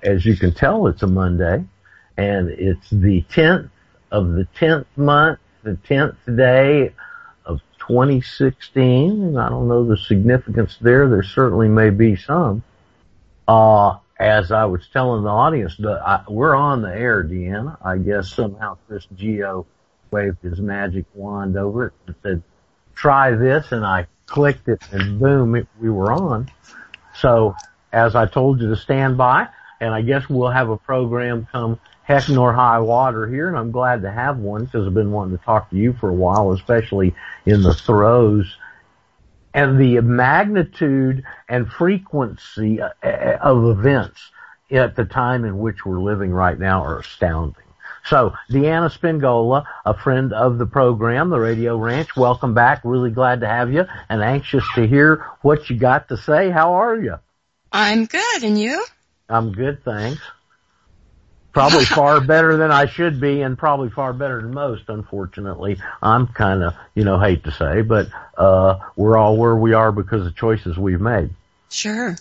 as you can tell, it's a Monday, and it's the 10th of the 10th month, the 10th day of 2016. I don't know the significance there. There certainly may be some. As I was telling the audience, we're on the air, Deanna. I guess somehow Chris Geo waved his magic wand over it and said, try this, and I clicked it, and boom, we were on. So, as I told you to stand by, and I guess we'll have a program come heck nor high water here, and I'm glad to have one because I've been wanting to talk to you for a while, especially in the throes. And the magnitude and frequency of events at the time in which we're living right now are astounding. So, Deanna Spingola, a friend of the program, the Radio Ranch, welcome back. Really glad to have you and anxious to hear what you got to say. How are you? I'm good, and you? I'm good, thanks. Probably far better than I should be, and probably far better than most, unfortunately. I'm kind of, hate to say, but we're all where we are because of choices we've made. Sure.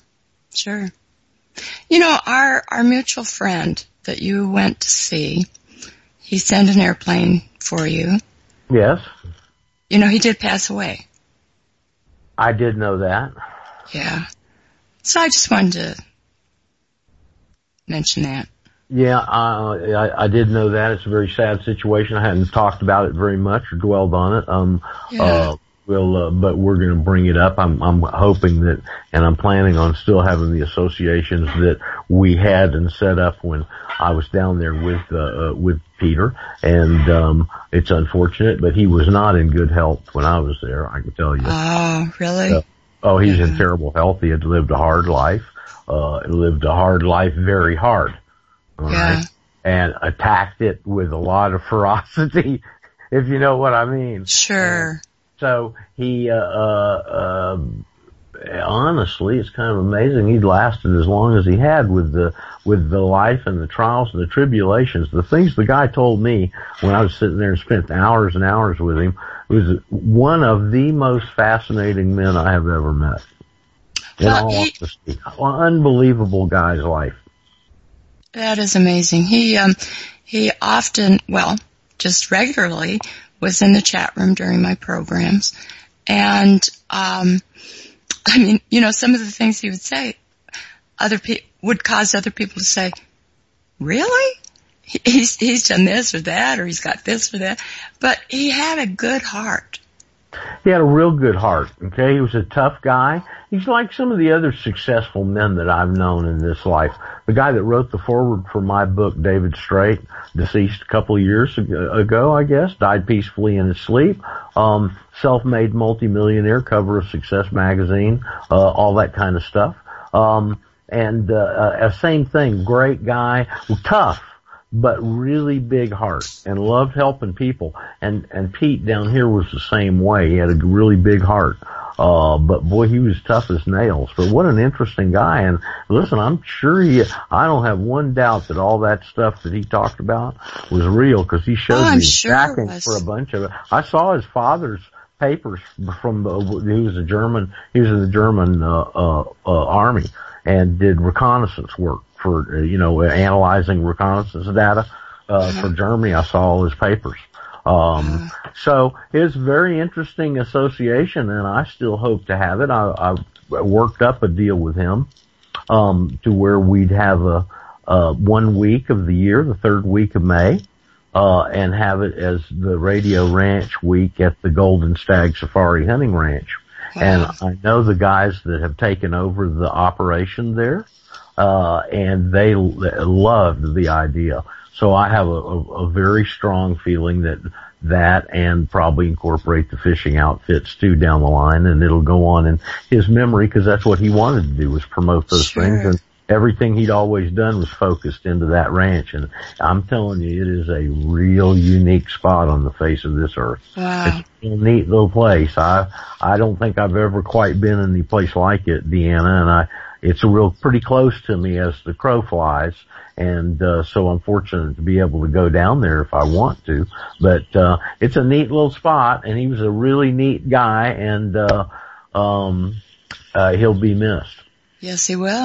Our mutual friend that you went to see, he sent an airplane for you. Yes. He did pass away. I did know that. Yeah. So I just wanted to mention that. Yeah, I did know that. It's a very sad situation. I hadn't talked about it very much or dwelled on it. But we're going to bring it up. I'm hoping that, and I'm planning on still having the associations that we had and set up when I was down there with Peter. And, it's unfortunate, but he was not in good health when I was there, I can tell you. Oh, really? He's in terrible health. He had lived a hard life, very hard. All right? And attacked it with a lot of ferocity, if you know what I mean. Sure. So he, honestly, it's kind of amazing. He'd lasted as long as he had with the life and the trials and the tribulations. The things the guy told me when I was sitting there and spent hours and hours with him was one of the most fascinating men I have ever met. In all honesty, unbelievable guy's life. That is amazing. He often, just regularly was in the chat room during my programs. And, some of the things he would say, would cause other people to say, really? He's done this or that, or he's got this or that. But he had a good heart. He had a real good heart, okay? He was a tough guy. He's like some of the other successful men that I've known in this life. The guy that wrote the foreword for my book, David Straight, deceased a couple of years ago, I guess, died peacefully in his sleep. Self-made multimillionaire, cover of Success magazine, all that kind of stuff. Same thing, great guy, tough, but really big heart and loved helping people. And Pete down here was the same way. He had a really big heart. But boy, he was tough as nails. But what an interesting guy. And listen, I'm sure I don't have one doubt that all that stuff that he talked about was real, because he showed me backing for a bunch of it. I saw his father's papers from, he was in the German, army and did reconnaissance work for, analyzing reconnaissance data, for Germany. I saw all his papers. So it's a very interesting association, and I still hope to have it. I worked up a deal with him, to where we'd have a 1 week of the year, the third week of May, and have it as the Radio Ranch week at the Golden Stag Safari Hunting Ranch. Wow. And I know the guys that have taken over the operation there, and they loved the idea. So I have a very strong feeling that and probably incorporate the fishing outfits too down the line, and it'll go on in his memory, because that's what he wanted to do, was promote those things. And everything he'd always done was focused into that ranch. And I'm telling you, it is a real unique spot on the face of this earth. Wow. It's a neat little place. I don't think I've ever quite been in any place like it, Deanna, and it's pretty close to me as the crow flies. And, so I'm fortunate to be able to go down there if I want to. But, it's a neat little spot, and he was a really neat guy, and, he'll be missed. Yes, he will.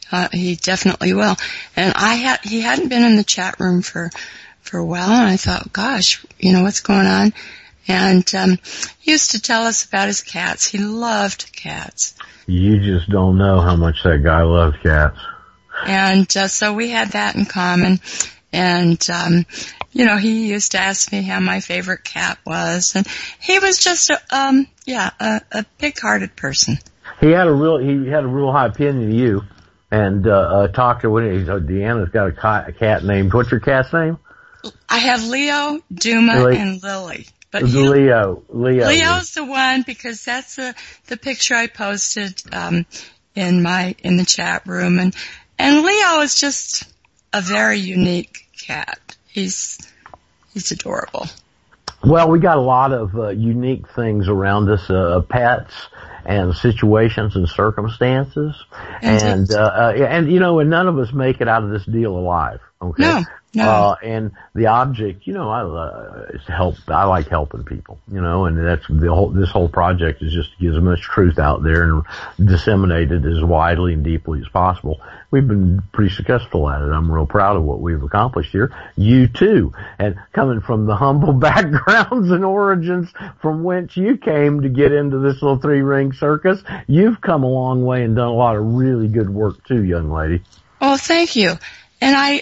He definitely will. And he hadn't been in the chat room for a while, and I thought, gosh, what's going on? And he used to tell us about his cats. He loved cats. You just don't know how much that guy loved cats. And so we had that in common. And he used to ask me how my favorite cat was, and he was just a big-hearted person. He had a real high opinion of you, and talked to when he said, Deanna's got a cat named, what's your cat's name? I have Leo, Duma, and Lily. But Leo's the one, because that's the picture I posted in the chat room, and Leo is just a very unique cat. He's adorable. Well, we got a lot of unique things around us, pets and situations and circumstances, and none of us make it out of this deal alive. Okay. No. And the object, is help. I like helping people, and that's this whole project is just to get as much truth out there and disseminate it as widely and deeply as possible. We've been pretty successful at it. I'm real proud of what we've accomplished here. You too. And coming from the humble backgrounds and origins from whence you came to get into this little 3-ring circus, you've come a long way and done a lot of really good work too, young lady. Oh, thank you. And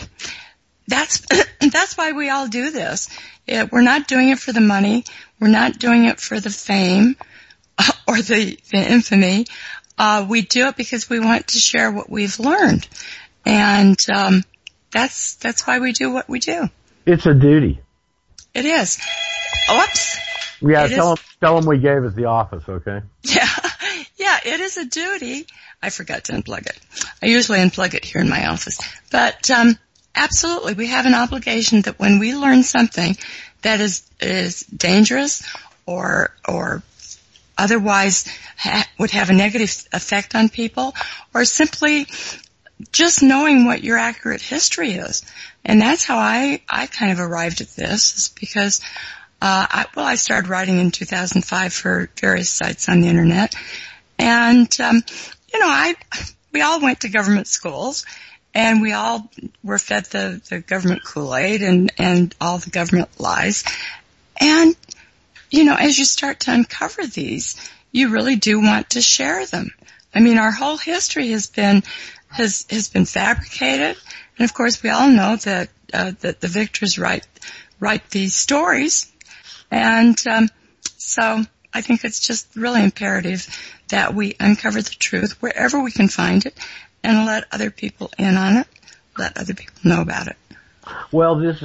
that's why we all do this. We're not doing it for the money. We're not doing it for the fame or the infamy. We do it because we want to share what we've learned. And that's why we do what we do. It's a duty. It is. Oops. Yeah, tell them we gave it the office, okay? Yeah, it is a duty. I forgot to unplug it. I usually unplug it here in my office. But absolutely, we have an obligation that when we learn something that is dangerous or otherwise would have a negative effect on people, or simply just knowing what your accurate history is. And that's how I kind of arrived at this, is because I started writing in 2005 for various sites on the internet, and we all went to government schools, and we all were fed the government Kool-Aid and all the government lies. And, as you start to uncover these, you really do want to share them. I mean, our whole history has been fabricated. And of course, we all know that the victors write these stories. And, so I think it's just really imperative that we uncover the truth wherever we can find it, and let other people in on it, let other people know about it. Well, this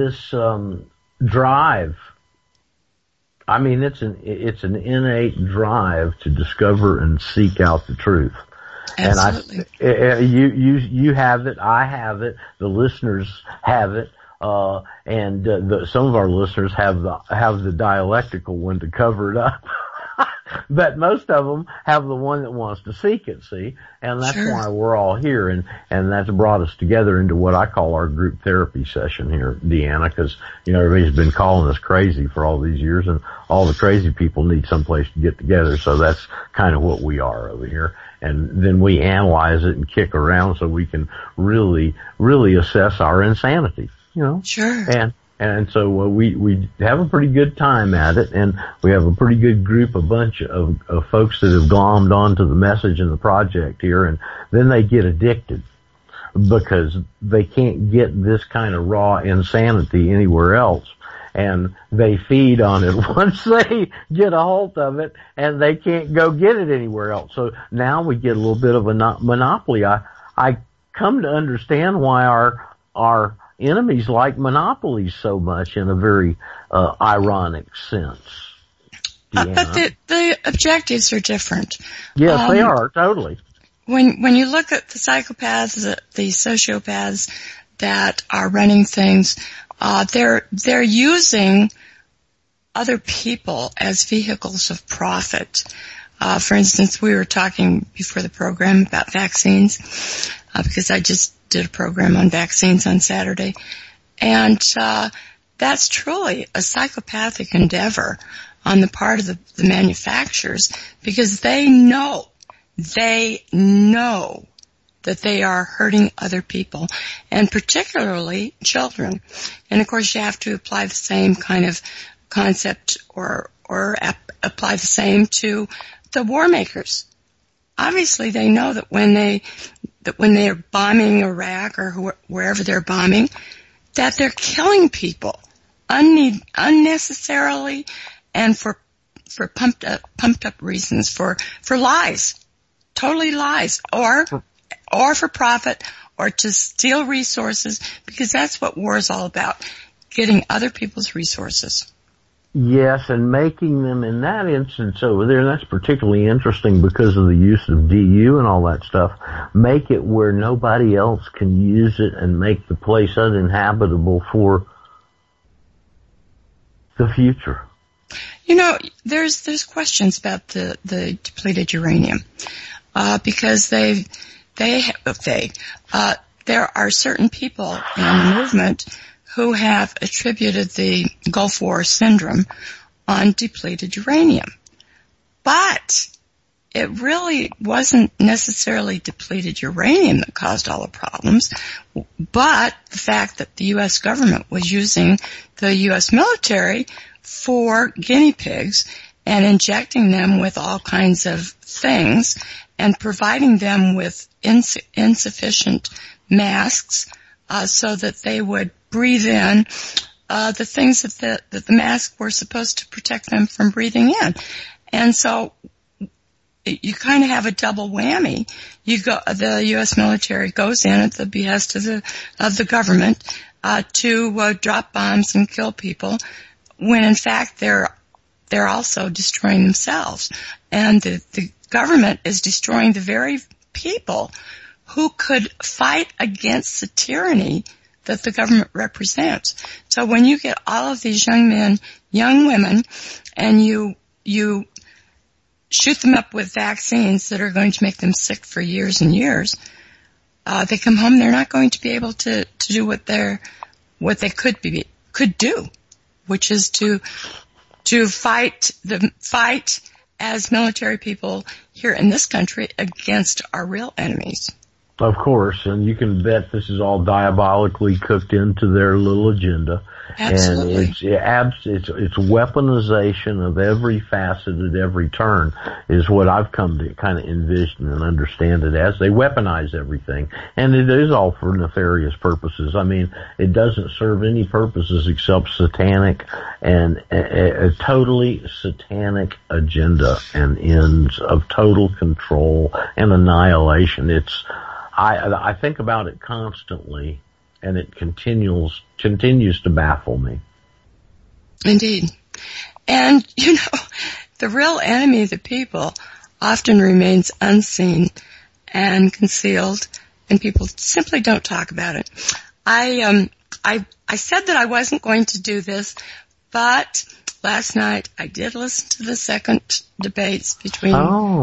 drive, I mean, it's an innate drive to discover and seek out the truth. Absolutely. And you have it, I have it, the listeners have it, and some of our listeners have the dialectical one to cover it up. But most of them have the one that wants to seek it, see? And that's Sure. why we're all here, and that's brought us together into what I call our group therapy session here, Deanna, because, everybody's been calling us crazy for all these years, and all the crazy people need someplace to get together, so that's kind of what we are over here. And then we analyze it and kick around so we can really, really assess our insanity, Sure. And so we have a pretty good time at it, and we have a pretty good group, a bunch of folks that have glommed onto the message and the project here, and then they get addicted because they can't get this kind of raw insanity anywhere else, and they feed on it once they get a hold of it, and they can't go get it anywhere else. So now we get a little bit of a monopoly. I come to understand why our enemies like monopolies so much in a very ironic sense. But the objectives are different. Yes, they are, totally. When you look at the psychopaths, the sociopaths that are running things, they're using other people as vehicles of profit. For instance, we were talking before the program about vaccines, because I just did a program on vaccines on Saturday. And that's truly a psychopathic endeavor on the part of the manufacturers, because they know that they are hurting other people, and particularly children. And of course, you have to apply the same kind of concept or apply the same to the war makers. Obviously, they know that when they are bombing Iraq or wherever they're bombing, that they're killing people unnecessarily and for pumped up reasons, for lies, totally lies, or for profit, or to steal resources, because that's what war is all about, getting other people's resources. Yes, and making them, in that instance over there, and that's particularly interesting because of the use of DU and all that stuff, make it where nobody else can use it and make the place uninhabitable for the future. You know, there's questions about the depleted uranium, because there are certain people in the movement who have attributed the Gulf War syndrome on depleted uranium. But it really wasn't necessarily depleted uranium that caused all the problems, but the fact that the U.S. government was using the U.S. military for guinea pigs and injecting them with all kinds of things and providing them with insufficient masks so that they would breathe in the things that the masks were supposed to protect them from breathing in. And so you kind of have a double whammy. The U.S. military goes in at the behest of the government to drop bombs and kill people, when in fact they're also destroying themselves. And the government is destroying the very people who could fight against the tyranny that the government represents. So when you get all of these young men, young women, and you shoot them up with vaccines that are going to make them sick for years and years, they come home, they're not going to be able to do what they could do, which is to fight as military people here in this country against our real enemies. Of course, and you can bet this is all diabolically cooked into their little agenda. Absolutely. And it's weaponization of every facet at every turn is what I've come to kind of envision and understand it as. They weaponize everything, and it is all for nefarious purposes. I mean, it doesn't serve any purposes except satanic and a totally satanic agenda and ends of total control and annihilation. I think about it constantly, and it continues to baffle me. Indeed. And, you know, the real enemy of the people often remains unseen and concealed, and people simply don't talk about it. I said that I wasn't going to do this, but last night I did listen to the second debates between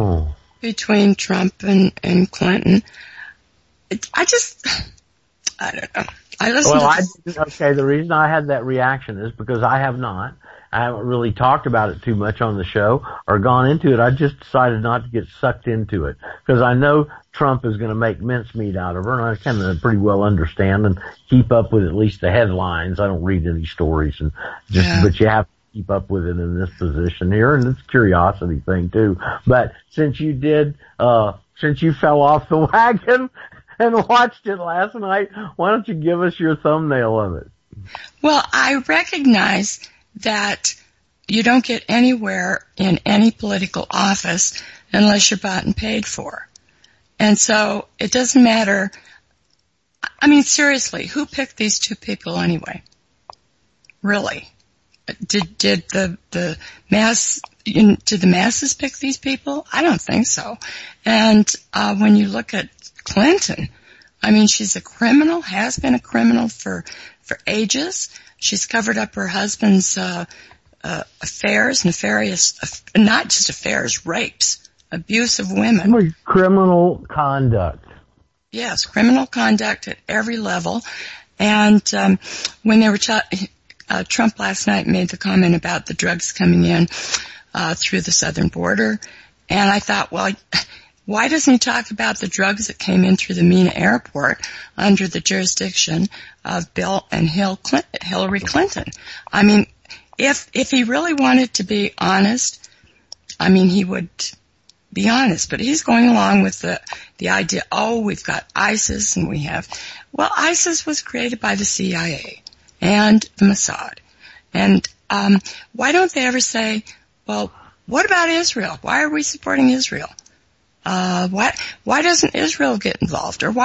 Trump and Clinton. I don't know. I listened okay, the reason I had that reaction is because I haven't really talked about it too much on the show or gone into it. I just decided not to get sucked into it because I know Trump is going to make mincemeat out of her, and I can pretty well understand and keep up with at least the headlines. I don't read any stories, but you have to keep up with it in this position here, and it's a curiosity thing too. But since you fell off the wagon and watched it last night, why don't you give us your thumbnail of it? Well, I recognize that you don't get anywhere in any political office unless you're bought and paid for. And so it doesn't matter. I mean, seriously, who picked these two people anyway? Really? Did the masses pick these people? I don't think so. And when you look at Clinton, I mean, she's a criminal, has been a criminal for ages. She's covered up her husband's affairs, nefarious, not just affairs, rapes, abuse of women. Criminal conduct. Yes, criminal conduct at every level. And when they were Trump last night made the comment about the drugs coming in through the southern border, and I thought, well, why doesn't he talk about the drugs that came in through the Mena airport under the jurisdiction of Bill and Hillary Clinton? I mean, if he really wanted to be honest, I mean, he would be honest, but he's going along with the idea, we've got ISIS and ISIS was created by the CIA and the Mossad. And why don't they ever say, well, what about Israel? Why are we supporting Israel? Why doesn't Israel get involved? Or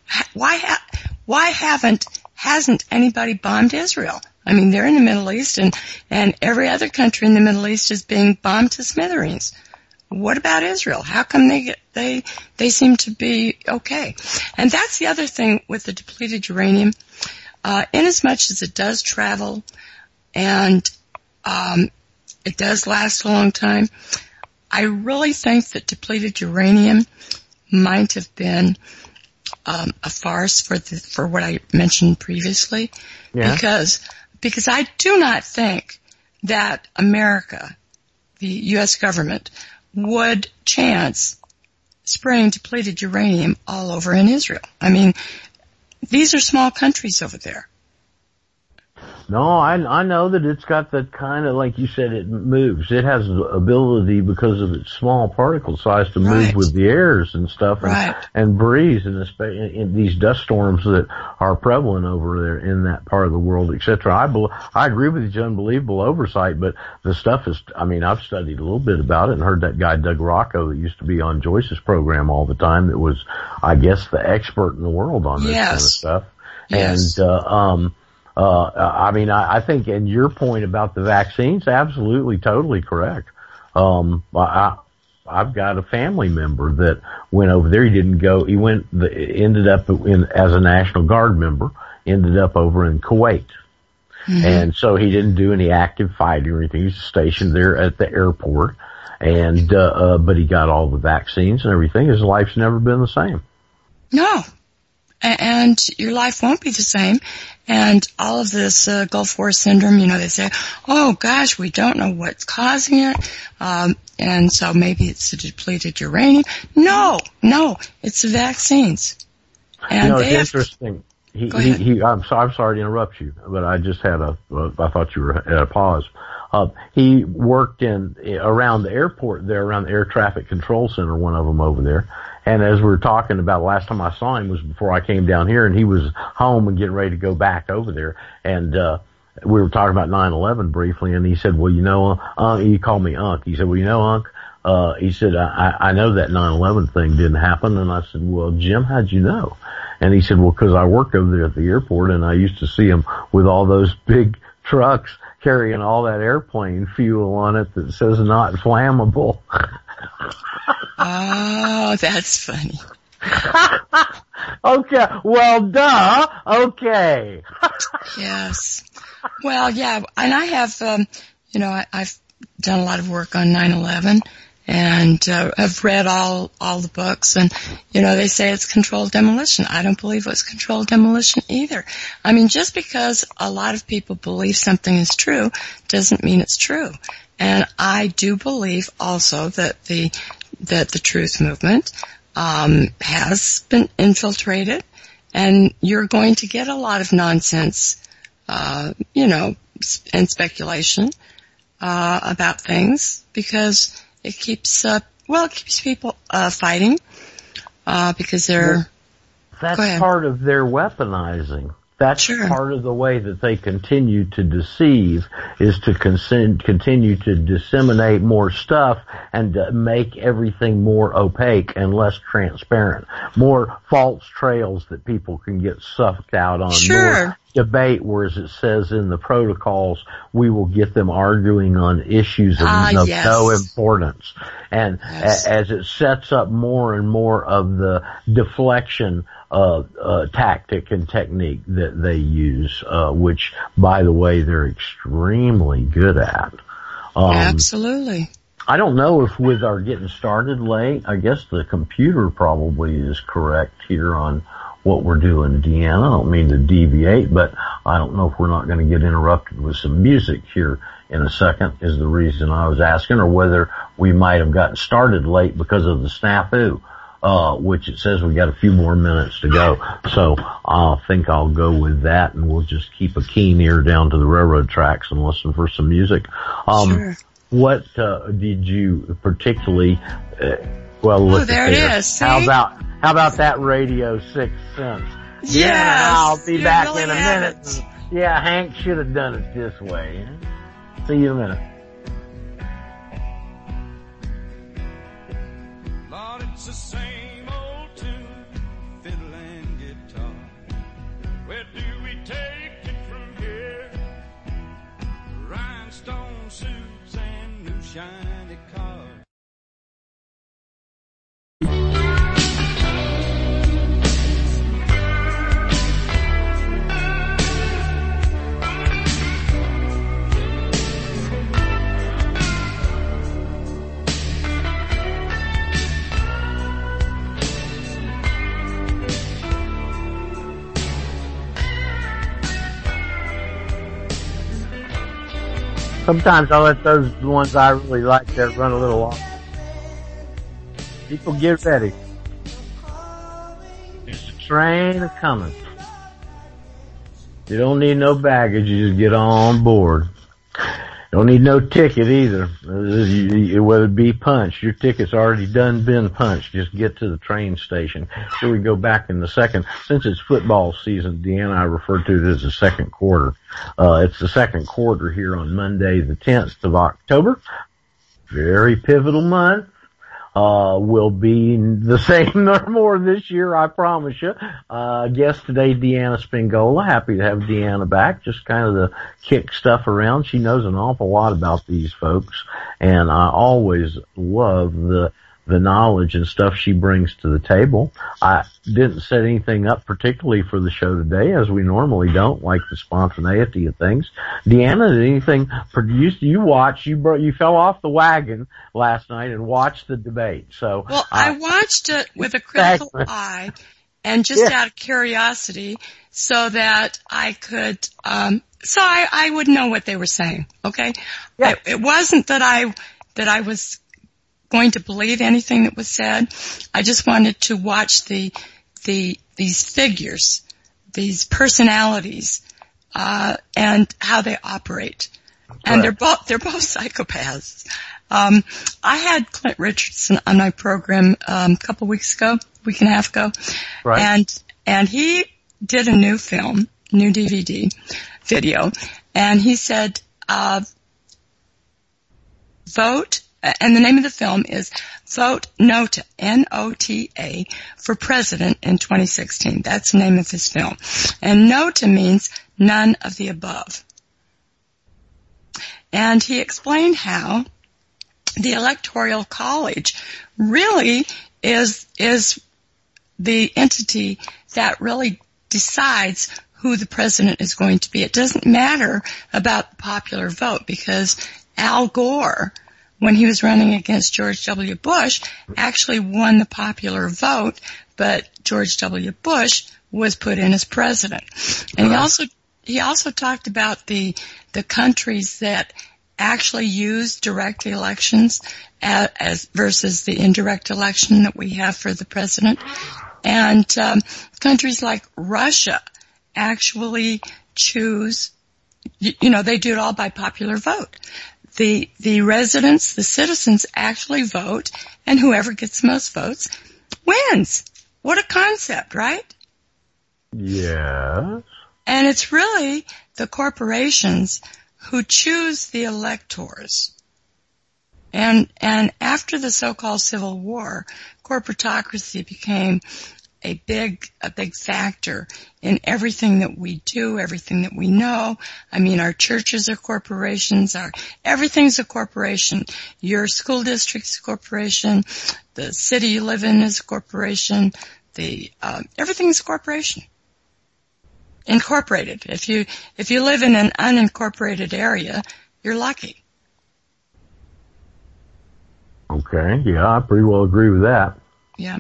hasn't anybody bombed Israel? I mean, they're in the Middle East and every other country in the Middle East is being bombed to smithereens. What about Israel? How come they seem to be okay? And that's the other thing with the depleted uranium. Inasmuch as it does travel and it does last a long time, I really think that depleted uranium might have been a farce for what I mentioned previously. Yeah. Because I do not think that America, the U.S. government, would chance spraying depleted uranium all over in Israel. I mean, these are small countries over there. No, I know that it's got that kind of, like you said, it moves. It has the ability, because of its small particle size, to move with the airs and stuff and breeze, and in these dust storms that are prevalent over there in that part of the world, etc. I agree with you, it's unbelievable oversight, but the stuff is, I mean, I've studied a little bit about it and heard that guy Doug Rocco that used to be on Joyce's program all the time that was, I guess, the expert in the world on this kind of stuff. Yes. And, I mean, I think, and your point about the vaccines, absolutely, totally correct. I've got a family member that went over there. He didn't go, ended up as a National Guard member, ended up over in Kuwait. Mm-hmm. And so he didn't do any active fighting or anything. He was stationed there at the airport and, but he got all the vaccines and everything. His life's never been the same. No. And your life won't be the same. And all of this Gulf War syndrome, they say, oh gosh, we don't know what's causing it. And so maybe it's the depleted uranium. No, it's the vaccines. And it's interesting. I'm sorry to interrupt you, but I just had I thought you were at a pause. He worked around the airport there, around the Air Traffic Control Center, one of them over there. And as we were talking about, last time I saw him was before I came down here, and he was home and getting ready to go back over there. And we were talking about 9/11 briefly, and he said, well, he called me Unc. He said, well, Unc, he said, I know that 9/11 thing didn't happen. And I said, well, Jim, how'd you know? And he said, well, because I worked over there at the airport, and I used to see him with all those big trucks carrying all that airplane fuel on it that says not flammable. Oh, that's funny. Okay. Well, duh. Okay. Yes. Well, yeah. And I have, I've done a lot of work on 9/11 and have read all the books. And, they say it's controlled demolition. I don't believe it was controlled demolition either. I mean, just because a lot of people believe something is true doesn't mean it's true. And I do believe also that the truth movement has been infiltrated, and you're going to get a lot of nonsense, and speculation about things because it keeps people fighting because they're. That's part of their weaponizing. That's part of the way that they continue to deceive, is to continue to disseminate more stuff and to make everything more opaque and less transparent. More false trails that people can get sucked out on. More debate, whereas it says in the protocols, we will get them arguing on issues of no importance. And as it sets up more and more of the deflection tactic and technique that they use, which, by the way, they're extremely good at. Absolutely. I don't know if with our getting started late, I guess the computer probably is correct here on what we're doing, Deanna. I don't mean to deviate, but I don't know if we're not going to get interrupted with some music here in a second is the reason I was asking, or whether we might have gotten started late because of the snafu. which it says we got a few more minutes to go. So I think I'll go with that, and we'll just keep a keen ear down to the railroad tracks and listen for some music. Sure. What did you particularly? Well, look. Oh, there it is. See? How about that Radio 6 Cents? Yes. Yeah, I'll be back really in a minute. Yeah, Hank should have done it this way. See you in a minute. Lord, it's the same old tune, fiddle and guitar. Where do we take it from here? Rhinestone suits and new shiny cars. Sometimes I let those ones I really like there run a little long. People get ready. There's a train a-coming. You don't need no baggage, you just get on board. Don't need no ticket either. Whether it be punched, your ticket's already been punched. Just get to the train station. Here we go back in the second. Since it's football season, Deanna, I refer to it as the second quarter. It's the second quarter here on Monday, the 10th of October. Very pivotal month. Will be the same or more this year, I promise you. Guest today, Deanna Spingola. Happy to have Deanna back, just kind of to kick stuff around. She knows an awful lot about these folks, and I always love the knowledge and stuff she brings to the table. I didn't set anything up particularly for the show today, as we normally don't, like the spontaneity of things. Deanna, did anything produced? You fell off the wagon last night and watched the debate. So, well, I watched it with a critical eye and just out of curiosity, so that I could, so I would know what they were saying. Okay, it wasn't that I was going to believe anything that was said. I just wanted to watch these figures, these personalities, and how they operate. And they're both psychopaths. I had Clint Richardson on my program, a couple week and a half ago. Right. And he did a new film, new DVD video, and he said, vote. And the name of the film is Vote NOTA, N-O-T-A, for President in 2016. That's the name of his film. And NOTA means none of the above. And he explained how the Electoral College really is the entity that really decides who the president is going to be. It doesn't matter about the popular vote, because Al Gore, when he was running against George W. Bush, actually won the popular vote, but George W. Bush was put in as president. And he also talked about the countries that actually use direct elections as versus the indirect election that we have for the president. And countries like Russia actually choose, they do it all by popular vote. The residents, the citizens actually vote, and whoever gets the most votes wins. What a concept, right? Yeah. And it's really the corporations who choose the electors. And after the so-called Civil War, corporatocracy became a big factor in everything that we do, everything that we know. I mean, our churches are corporations, everything's a corporation. Your school district's a corporation, the city you live in is a corporation, everything's a corporation. Incorporated. If you live in an unincorporated area, you're lucky. Okay, yeah, I pretty well agree with that. Yeah.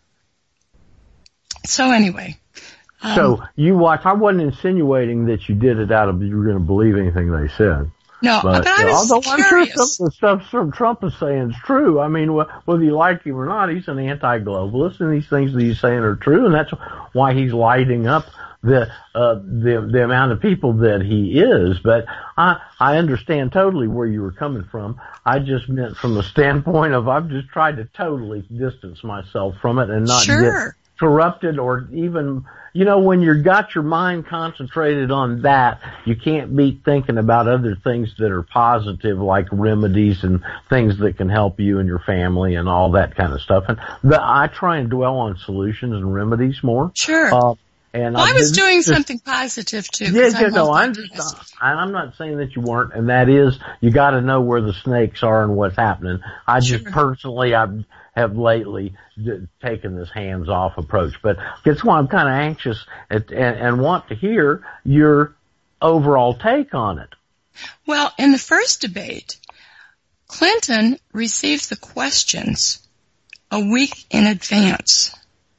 So anyway. So you watch, I wasn't insinuating that you did it you were going to believe anything they said. No, but I was although curious. I'm sure some of the stuff Trump is saying is true. I mean, whether you like him or not, he's an anti-globalist, and these things that he's saying are true, and that's why he's lighting up the amount of people that he is. But I understand totally where you were coming from. I just meant from the standpoint of I've just tried to totally distance myself from it and not get corrupted or even, when you've got your mind concentrated on that, you can't be thinking about other things that are positive, like remedies and things that can help you and your family and all that kind of stuff. And I try and dwell on solutions and remedies more. Sure. I was doing something positive too. I'm not saying that you weren't, and that is, you got to know where the snakes are and what's happening. I just personally, I have lately taken this hands-off approach, but that's why I'm kind of anxious and want to hear your overall take on it. Well, in the first debate, Clinton received the questions a week in advance.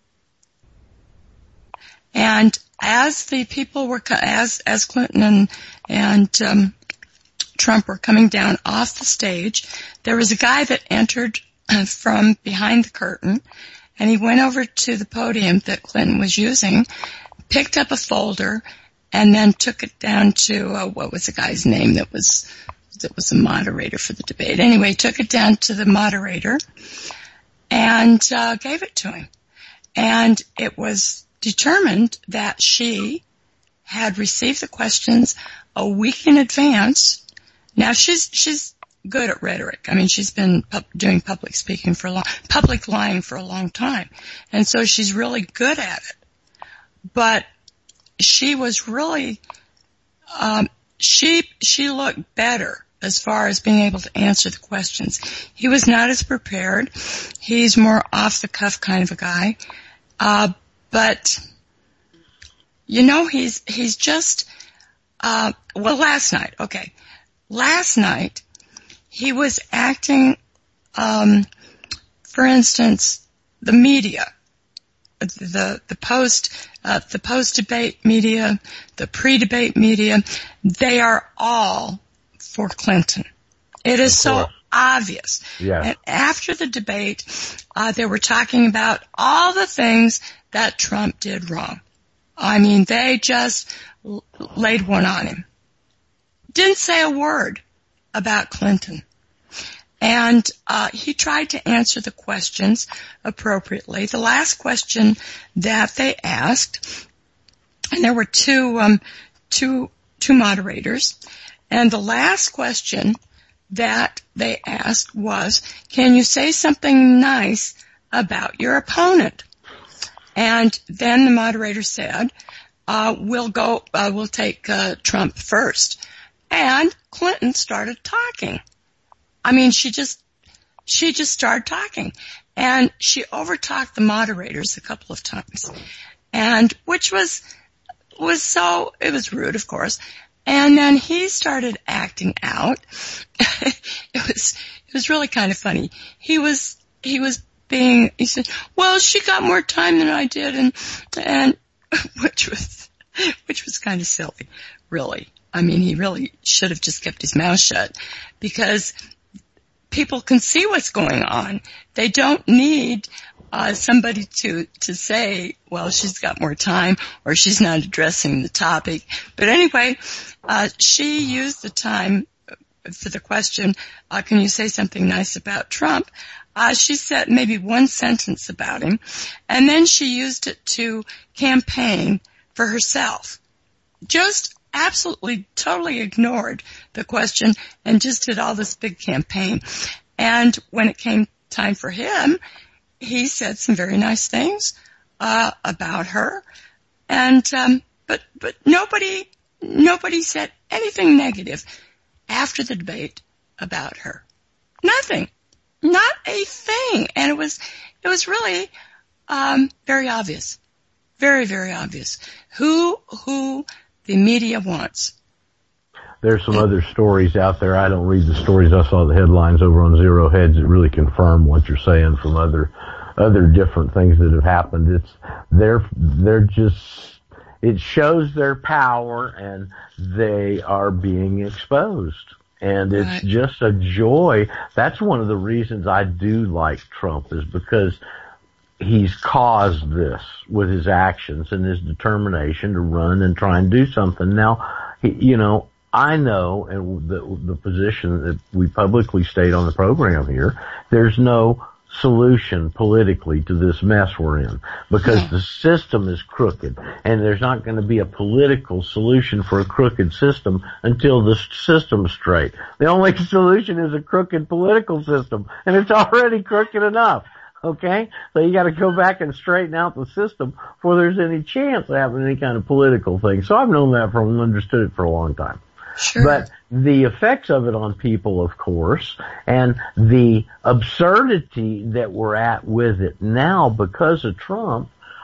And as the people were, as Clinton and Trump were coming down off the stage, there was a guy that entered from behind the curtain, and he went over to the podium that Clinton was using, picked up a folder, and then took it down to, what was the guy's name that was a moderator for the debate. Anyway, took it down to the moderator and gave it to him. And it was determined that she had received the questions a week in advance. Now she's good at rhetoric. I mean, she's been doing public lying for a long time. And so she's really good at it. But she was really, she looked better as far as being able to answer the questions. He was not as prepared. He's more off the cuff kind of a guy. But, he's just, last night, he was acting, for instance, the media, the post-debate media, the pre-debate media, they are all for Clinton. It is so obvious. Yeah. And after the debate, they were talking about all the things that Trump did wrong. I mean, they just laid one on him. Didn't say a word about Clinton. And he tried to answer the questions appropriately. The last question that they asked, and there were two moderators, and the last question that they asked was, can you say something nice about your opponent? And then the moderator said, we'll take Trump first. And Clinton started talking. I mean, she just started talking. And she overtalked the moderators a couple of times. And which was it was rude, of course. And then he started acting out. It was really kind of funny. He said, well, she got more time than I did, and which was kind of silly, really. I mean, he really should have just kept his mouth shut, because people can see what's going on. They don't need somebody to say, well, she's got more time, or she's not addressing the topic. But anyway, she used the time for the question, can you say something nice about Trump? She said maybe one sentence about him, and then she used it to campaign for herself. Just absolutely, totally ignored the question and just did all this big campaign. And when it came time for him, he said some very nice things about her, and but nobody said anything negative after the debate about her. Nothing. Not a thing. And it was really very obvious. Very, very obvious. Who the media wants. There's some other stories out there. I don't read the stories. I saw the headlines over on Zero Hedge that really confirm what you're saying from other different things that have happened. They're just, it shows their power, and they are being exposed. And it's just a joy. That's one of the reasons I do like Trump, is because he's caused this with his actions and his determination to run and try and do something. Now, I know, and the position that we publicly state on the program here, there's no solution politically to this mess we're in, because the system is crooked, and there's not going to be a political solution for a crooked system until the system's straight. The only solution is a crooked political system, and it's already crooked enough. Okay? So you gotta go back and straighten out the system before there's any chance of having any kind of political thing. So I've known that and understood it for a long time. Sure. But the effects of it on people, of course, and the absurdity that we're at with it now because of Trump,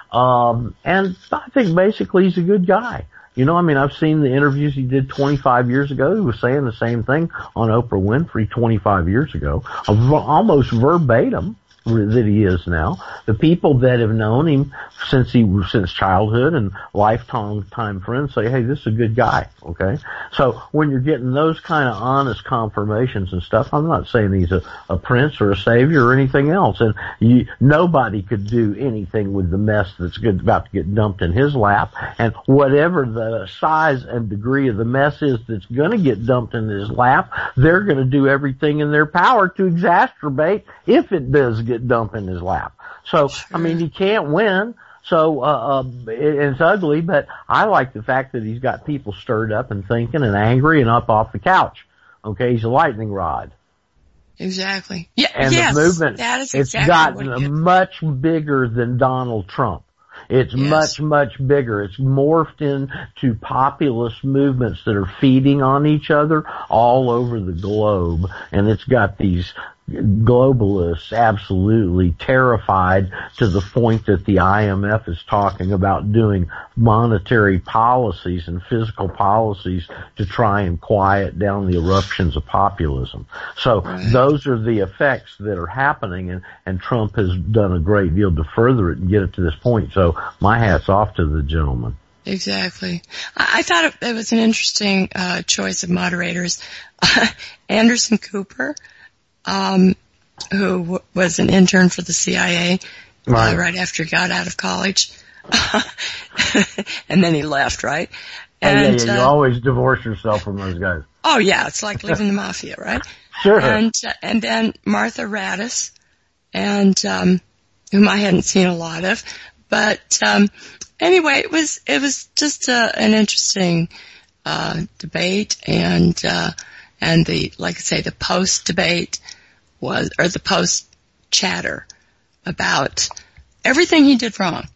and I think basically he's a good guy. I've seen the interviews he did 25 years ago. He was saying the same thing on Oprah Winfrey 25 years ago, almost verbatim that he is now. The people that have known him since childhood and lifetime friends say, hey, this is a good guy, okay? So when you're getting those kind of honest confirmations and stuff, I'm not saying he's a prince or a savior or anything else, and nobody could do anything with the mess that's about to get dumped in his lap, and whatever the size and degree of the mess is that's gonna get dumped in his lap, they're gonna do everything in their power to exacerbate if it does get dumped in his lap. So, he can't win. So, it's ugly, but I like the fact that he's got people stirred up and thinking and angry and up off the couch. Okay, he's a lightning rod. Exactly. Yeah, and yes, the movement, that is it's exactly gotten much bigger than Donald Trump. It's much, much bigger. It's morphed into populist movements that are feeding on each other all over the globe. And it's got these globalists absolutely terrified to the point that the IMF is talking about doing monetary policies and physical policies to try and quiet down the eruptions of populism. So those are the effects that are happening, and Trump has done a great deal to further it and get it to this point. So my hat's off to the gentleman. Exactly. I thought it was an interesting choice of moderators. Anderson Cooper, who was an intern for the CIA right after he got out of college. And then he left, right? And, you always divorce yourself from those guys. Oh, yeah, it's like leaving the mafia, right? Sure. And then Martha Raddatz, and whom I hadn't seen a lot of. But anyway, it was just an interesting debate, and the post-debate or the post-chatter about everything he did wrong.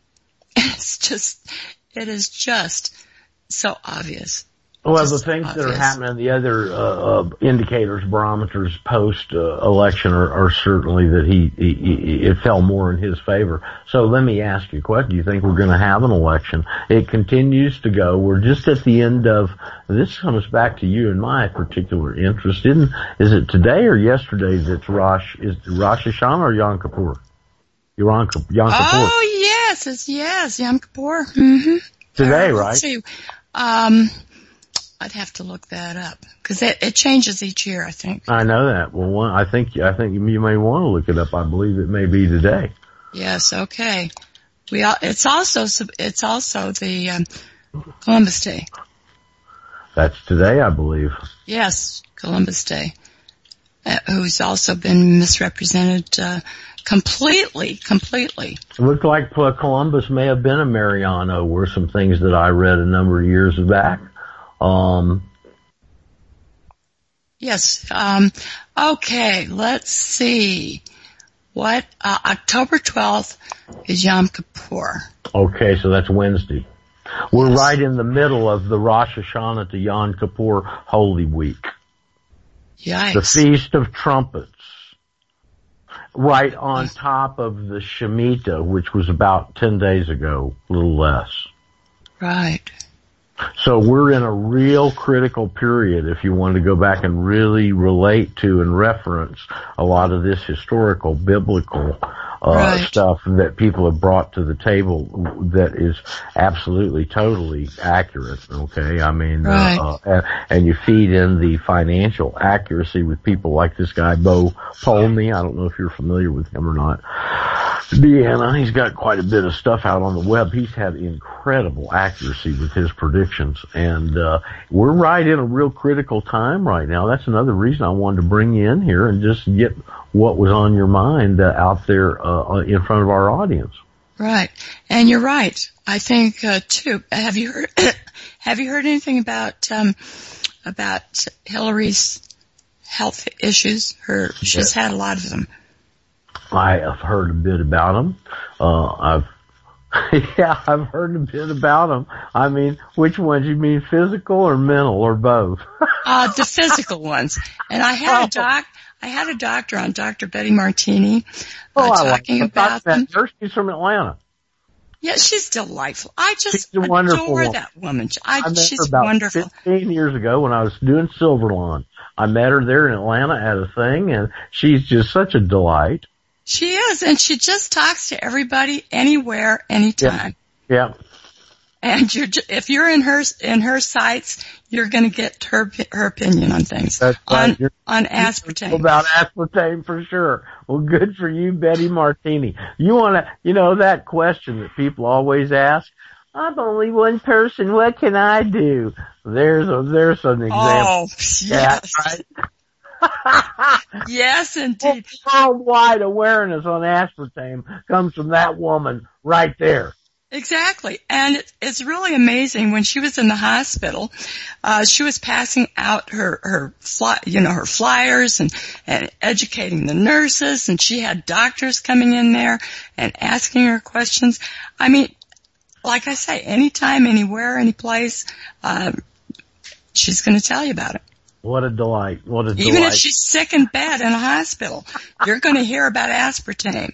It is just so obvious. Well, the things that are happening, the other indicators, barometers post-election are certainly that it fell more in his favor. So let me ask you a question. Do you think we're going to have an election? It continues to go. We're just at the end of, this comes back to you and my particular interest. Is it today or yesterday that's Rosh Hashanah or Yom Kippur? Yom Kippur. Oh, yes, Yom Kippur. Mm-hmm. Today, right? Let's see. I'd have to look that up because it changes each year, I think. I know that. Well, I think you may want to look it up. I believe it may be today. Yes. Okay. It's also the Columbus Day. That's today, I believe. Yes, Columbus Day, who's also been misrepresented completely. It looked like Columbus may have been a Mariano, were some things that I read a number of years back. Yes. Okay. Let's see. What, October 12th is Yom Kippur. Okay. So that's Wednesday. We're right in the middle of the Rosh Hashanah to Yom Kippur Holy Week. Yikes. The Feast of Trumpets. Right on top of the Shemitah, which was about 10 days ago, a little less. Right. So we're in a real critical period if you want to go back and really relate to and reference a lot of this historical, biblical Right. stuff that people have brought to the table that is absolutely, totally accurate. Okay. I mean, Right. and you feed in the financial accuracy with people like this guy, Bo Polney. I don't know if you're familiar with him or not. Deanna, he's got quite a bit of stuff out on the web. He's had incredible accuracy with his predictions, and we're right in a real critical time right now. That's another reason I wanted to bring you in here and just get what was on your mind out there in front of our audience. Right, and you're right. I think too. Have you heard anything about Hillary's health issues? She's had a lot of them. I have heard a bit about them. I've heard a bit about them. I mean, which ones? You mean physical or mental or both? The physical ones. And I had a doctor on, Dr. Betty Martini, talking about them. She's from Atlanta. Yeah, she's delightful. I just she's a wonderful adore woman. that woman. She's about wonderful. 15 years ago when I was doing Silver Lawn. I met her there in Atlanta at a thing, and she's just such a delight. She is, and she just talks to everybody, anywhere, anytime. Yeah. And if you're in her sites, you're going to get her opinion on things. That's right. On aspartame. About aspartame for sure. Well, good for you, Betty Martini. That question that people always ask, I'm only one person, what can I do? There's an example. Oh, yes. Yeah, right? Yes, indeed. Worldwide awareness on aspartame comes from that woman right there. Exactly. And it's really amazing. When she was in the hospital, she was passing out her flyers and educating the nurses, and she had doctors coming in there and asking her questions. I mean, like I say, anytime, anywhere, any place, she's going to tell you about it. What a delight. Even if she's sick in bed in a hospital, you're going to hear about aspartame.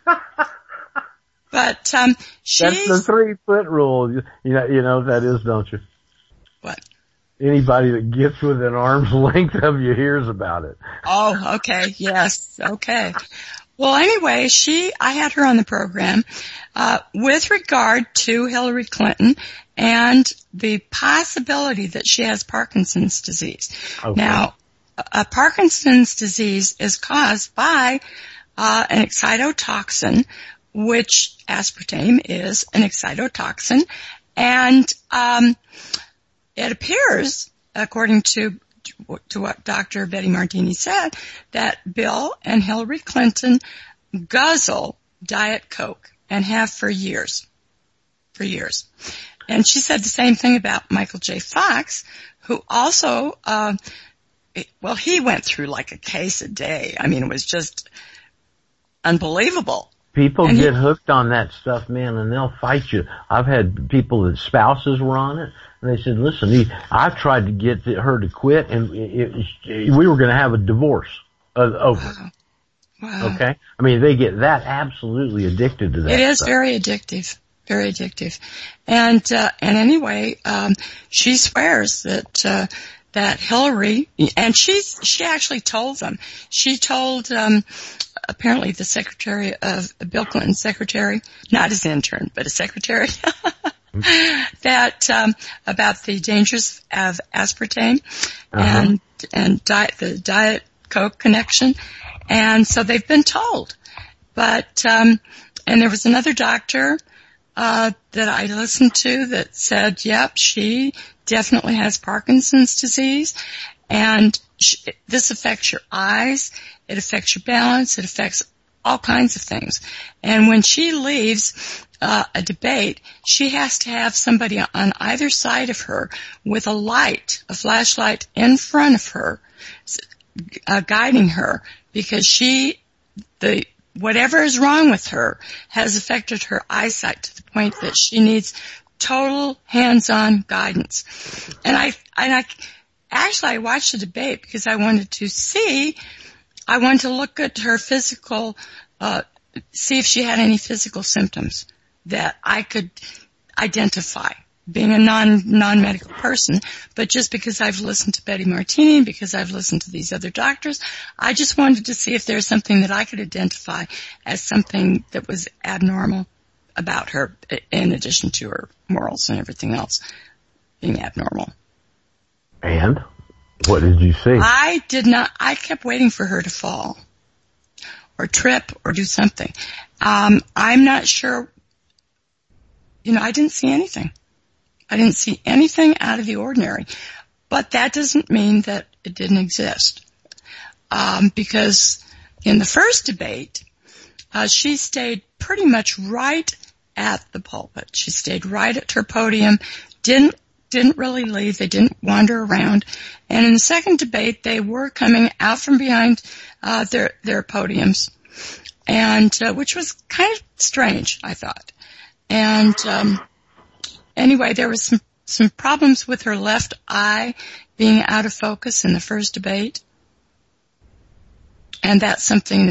But, that's the 3-foot rule. You know what that is, don't you? What? Anybody that gets within arm's length of you hears about it. Oh, okay. Yes. Okay. Well, anyway, I had her on the program, with regard to Hillary Clinton and the possibility that she has Parkinson's disease. Okay. Now, Parkinson's disease is caused by, an excitotoxin, which aspartame is an excitotoxin, and, it appears, according to what Dr. Betty Martini said, that Bill and Hillary Clinton guzzle Diet Coke and have for years. And she said the same thing about Michael J. Fox, who also, he went through like a case a day. I mean, it was just unbelievable. People get hooked on that stuff, man, and they'll fight you. I've had people that spouses were on it, and they said, listen, I tried to get her to quit, and we were going to have a divorce over. Wow. Okay? I mean, they get that absolutely addicted to that It is stuff. very addictive. Very addictive. And anyway, she swears that Hillary, and she actually told them. She told, apparently the secretary of Bill Clinton's secretary, not his intern, but a secretary, that, about the dangers of aspartame and the Diet Coke connection. And so they've been told. But, and there was another doctor, that I listened to that said, yep, she definitely has Parkinson's disease, and this affects your eyes, it affects your balance, it affects all kinds of things. And when she leaves a debate, she has to have somebody on either side of her with a flashlight in front of her, guiding her, because whatever is wrong with her has affected her eyesight to the point that she needs total hands-on guidance. And I watched the debate because I wanted to look at her physical, see if she had any physical symptoms that I could identify, being a non-medical person. person, but just because I've listened to Betty Martini, because I've listened to these other doctors, I just wanted to see if there's something that I could identify as something that was abnormal about her, in addition to her morals and everything else being abnormal. And what did you see? I kept waiting for her to fall or trip or do something. I'm not sure. I didn't see anything. I didn't see anything out of the ordinary. But that doesn't mean that it didn't exist. Because in the first debate, she stayed pretty much right at the pulpit. She stayed right at her podium, didn't really leave. They didn't wander around. And in the second debate, they were coming out from behind their podiums, and which was kind of strange, I thought. And anyway, there was some problems with her left eye being out of focus in the first debate, and that's something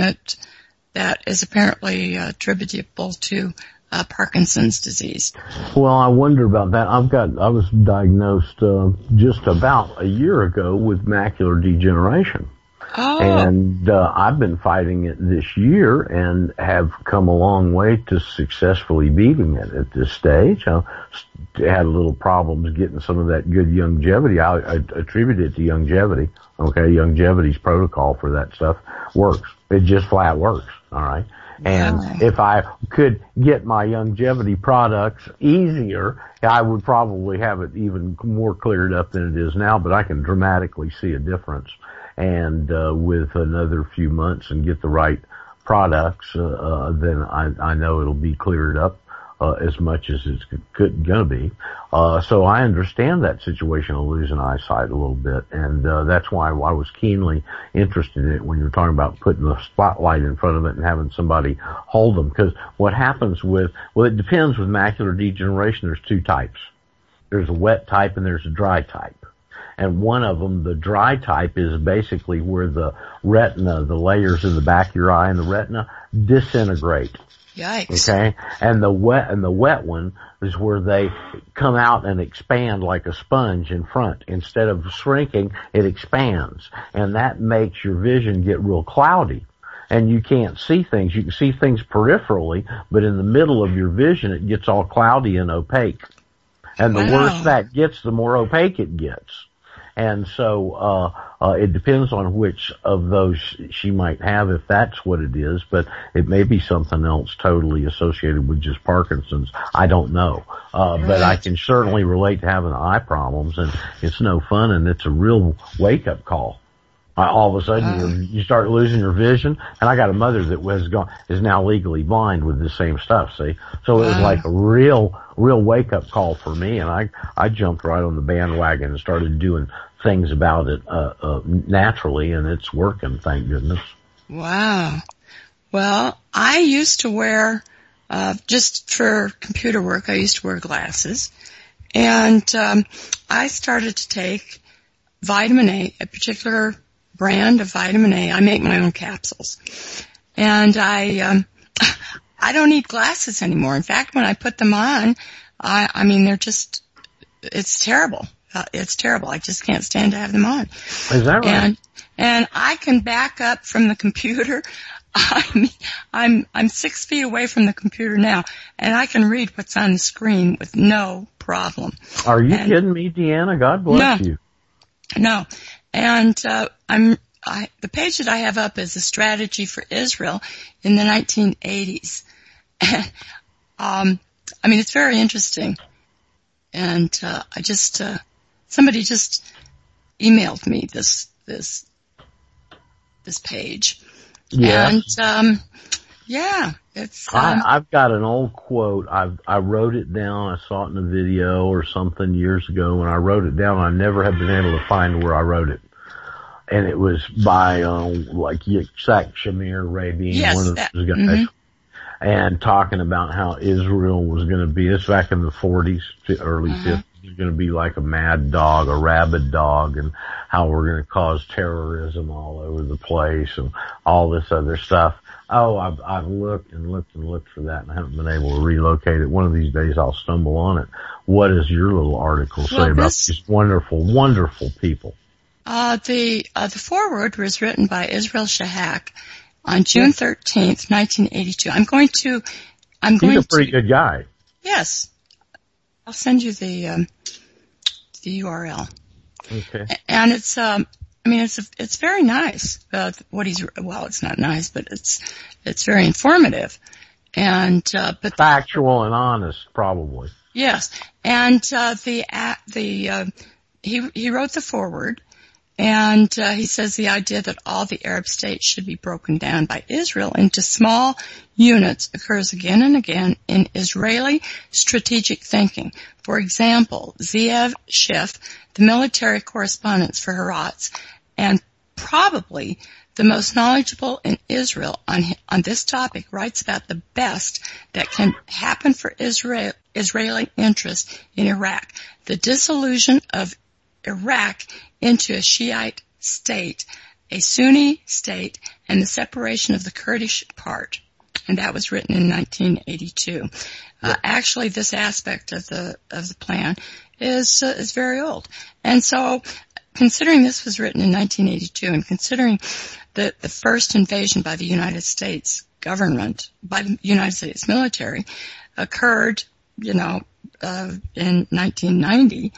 that is apparently attributable to Parkinson's disease. Well, I wonder about that. I was diagnosed just about a year ago with macular degeneration. Oh. And I've been fighting it this year and have come a long way to successfully beating it at this stage. I had a little problems getting some of that good longevity. I attribute it to longevity. Okay, longevity's protocol for that stuff works. It just flat works. All right. And if I could get my longevity products easier, I would probably have it even more cleared up than it is now, but I can dramatically see a difference. And with another few months and get the right products, then I know it'll be cleared up as much as it's gonna be. So I understand that situation of losing eyesight a little bit, and that's why I was keenly interested in it when you're talking about putting the spotlight in front of it and having somebody hold them. Because what happens it depends with macular degeneration. There's two types. There's a wet type and there's a dry type. And one of them, the dry type, is basically where the retina, the layers in the back of your eye and the retina disintegrate. Yikes. Okay? And the wet one is where they come out and expand like a sponge in front. Instead of shrinking, it expands. And that makes your vision get real cloudy. And you can't see things. You can see things peripherally, but in the middle of your vision, it gets all cloudy and opaque. And the worse that gets, the more opaque it gets. And so, it depends on which of those she might have, if that's what it is, but it may be something else totally associated with just Parkinson's. I don't know. But I can certainly relate to having eye problems, and it's no fun, and it's a real wake-up call. All of a sudden you start losing your vision, and I got a mother that is now legally blind with the same stuff, see? So it was like a real wake-up call for me, and I jumped right on the bandwagon and started doing things about it naturally, and it's working, thank goodness. Wow. Well, I used to wear, just for computer work, I used to wear glasses, and I started to take vitamin A, a particular brand of vitamin A. I make my own capsules, and I don't need glasses anymore. In fact, when I put them on, I mean, it's terrible. It's terrible. I just can't stand to have them on. Is that right? And I can back up from the computer. I'm 6 feet away from the computer now, and I can read what's on the screen with no problem. Are you kidding me, Deanna? God bless you. No. And the page that I have up is a strategy for Israel in the 1980s. I mean, it's very interesting. And somebody just emailed me this page. Yeah. And it's I've got an old quote. I wrote it down. I saw it in a video or something years ago. When I wrote it down, I never have been able to find where I wrote it. And it was by like Yitzhak Shamir Rabin, one of those guys. Mm-hmm. And talking about how Israel was going to be, this back in the 40s to early 50s, is going to be like a mad dog, a rabid dog, and how we're going to cause terrorism all over the place and all this other stuff. Oh, I've looked and looked and looked for that, and I haven't been able to relocate it. One of these days I'll stumble on it. What does your little article say about these wonderful, wonderful people? The foreword was written by Israel Shahak on June 13th, 1982. He's a pretty good guy. Yes. I'll send you the URL. Okay. And it's very nice. It's not nice, but it's very informative. And, but factual and honest, probably. Yes. And, he wrote the foreword. And he says the idea that all the Arab states should be broken down by Israel into small units occurs again and again in Israeli strategic thinking. For example, Zeev Schiff, the military correspondent for Haaretz, and probably the most knowledgeable in Israel on this topic, writes about the best that can happen for Israeli interest in Iraq. The dissolution of Iraq into a Shiite state, a Sunni state, and the separation of the Kurdish part. And that was written in 1982. Actually, this aspect of the plan is very old. And so, considering this was written in 1982, and considering the first invasion by the United States government, by the United States military, occurred, in 1990.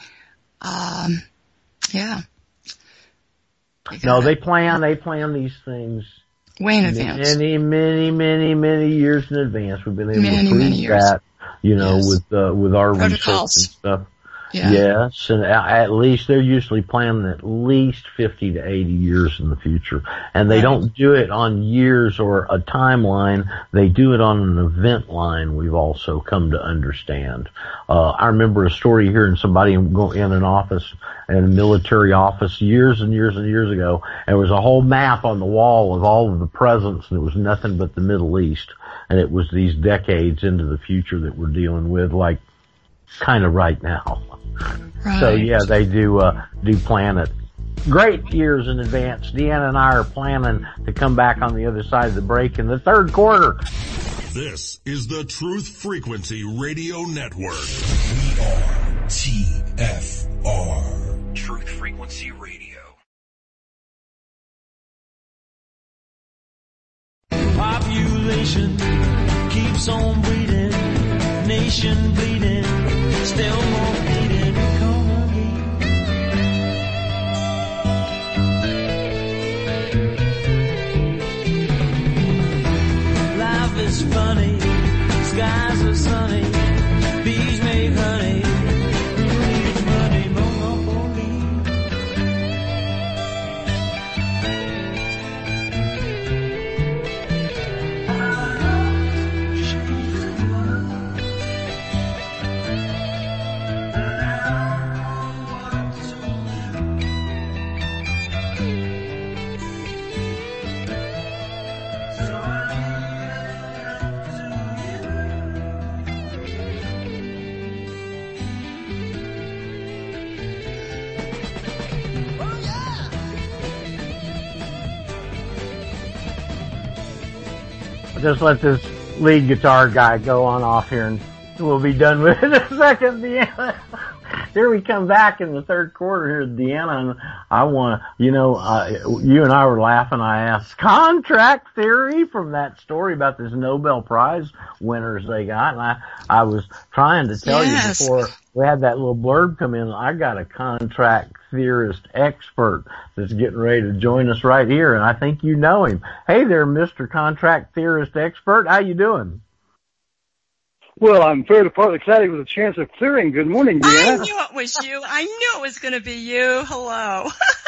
Yeah. No, they plan these things way in advance. Many years in advance. We've been able to prove that, yes. with our protocols. Research and stuff. Yeah. Yes, and at least they're usually planning at least 50 to 80 years in the future. And they don't do it on years or a timeline. They do it on an event line, we've also come to understand. I remember a story hearing somebody in an office, in a military office years and years and years ago. And there was a whole map on the wall of all of the presidents, and it was nothing but the Middle East. And it was these decades into the future that we're dealing with, like kind of right now. Right. So yeah, they do plan it great years in advance. Deanna and I are planning to come back on the other side of the break in the third quarter. This is the Truth Frequency Radio Network. We are TFR. Truth Frequency Radio. Population keeps on breeding, nation bleeding, still more bleeding. Come again. Life is funny, skies are sunny, bees make honey. Who needs money? Monopoly. Just let this lead guitar guy go on off here and we'll be done with it in a second, Deanna. Here we come back in the third quarter here, Deanna, and I want to, you and I were laughing. I asked contract theory from that story about this Nobel Prize winners they got, and I was trying to tell you before we had that little blurb come in, I got a contract theorist expert that's getting ready to join us right here, and I think you know him. Hey there, Mr. Contract Theorist Expert. How you doing? Well, I'm fairly excited with a chance of clearing. Good morning, Deanna. I knew it was you. I knew it was going to be you. Hello.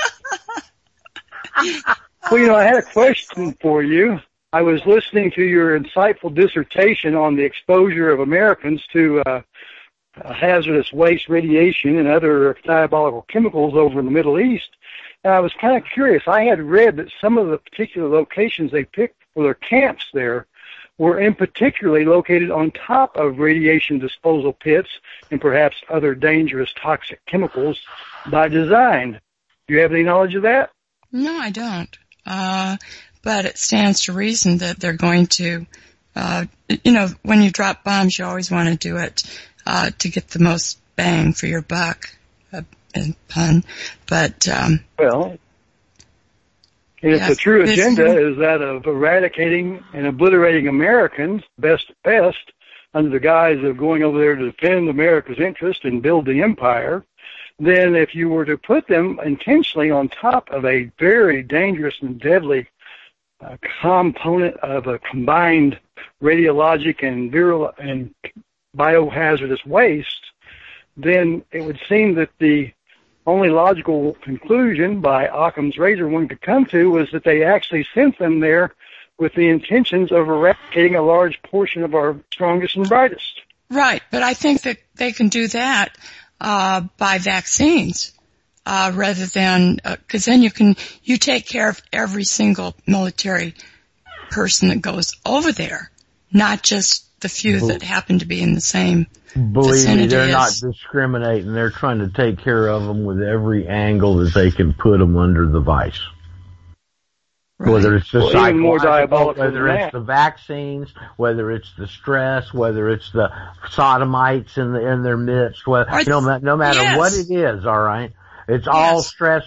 Well, I had a question for you. I was listening to your insightful dissertation on the exposure of Americans to hazardous waste, radiation, and other diabolical chemicals over in the Middle East. And I was kind of curious. I had read that some of the particular locations they picked for their camps there were in particularly located on top of radiation disposal pits and perhaps other dangerous toxic chemicals by design. Do you have any knowledge of that? No, I don't. But it stands to reason that they're going to, when you drop bombs, you always want to do it to get the most bang for your buck, pun. But, well, if the true agenda is that of eradicating and obliterating Americans, best at best, under the guise of going over there to defend America's interest and build the empire, then if you were to put them intentionally on top of a very dangerous and deadly component of a combined radiologic and viral and biohazardous waste, then it would seem that the only logical conclusion by Occam's razor one could come to was that they actually sent them there with the intentions of eradicating a large portion of our strongest and brightest. Right, but I think that they can do that by vaccines rather than because then you take care of every single military person that goes over there, not just the few that happen to be in the same Believe me, they're vicinity not discriminating. They're trying to take care of them with every angle that they can put them under the vice. Right. Whether it's the even more diabolical whether than it's that. the vaccines, whether it's the stress, whether it's the sodomites in their midst, no matter yes. what it is, all right? It's all stress.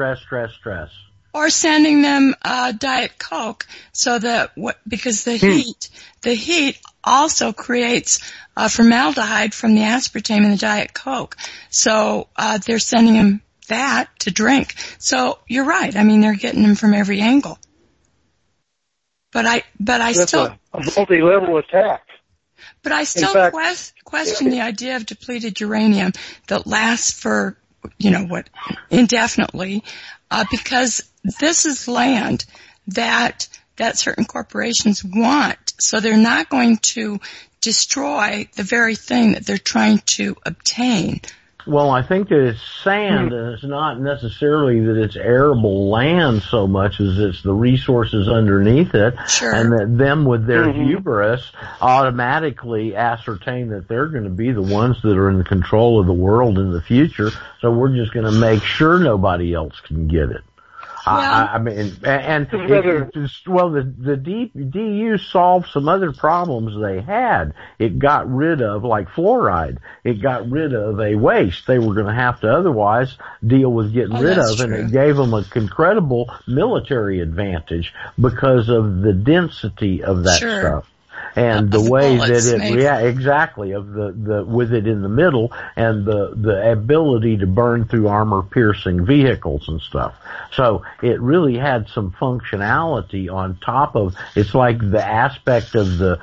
Or sending them Diet Coke so that because the heat also creates formaldehyde from the aspartame in the Diet Coke. So they're sending them that to drink. So you're right. I mean, they're getting them from every angle. But I That's still a multi-level attack. But I still question the idea of depleted uranium that lasts for, indefinitely, because this is land that certain corporations want. So they're not going to destroy the very thing that they're trying to obtain. Well, I think that it's sand, and it's not necessarily that it's arable land so much as it's the resources underneath it, Sure. and that them with their hubris automatically ascertain that they're going to be the ones that are in control of the world in the future, so we're just going to make sure nobody else can get it. Well, the DU solved some other problems they had. It got rid of, like fluoride, it got rid of a waste they were going to have to otherwise deal with getting rid of, and it gave them an incredible military advantage because of the density of that stuff. And the way that it reacts, exactly, of the with it in the middle, and the ability to burn through armor-piercing vehicles and stuff. So it really had some functionality on top of. It's like the aspect of the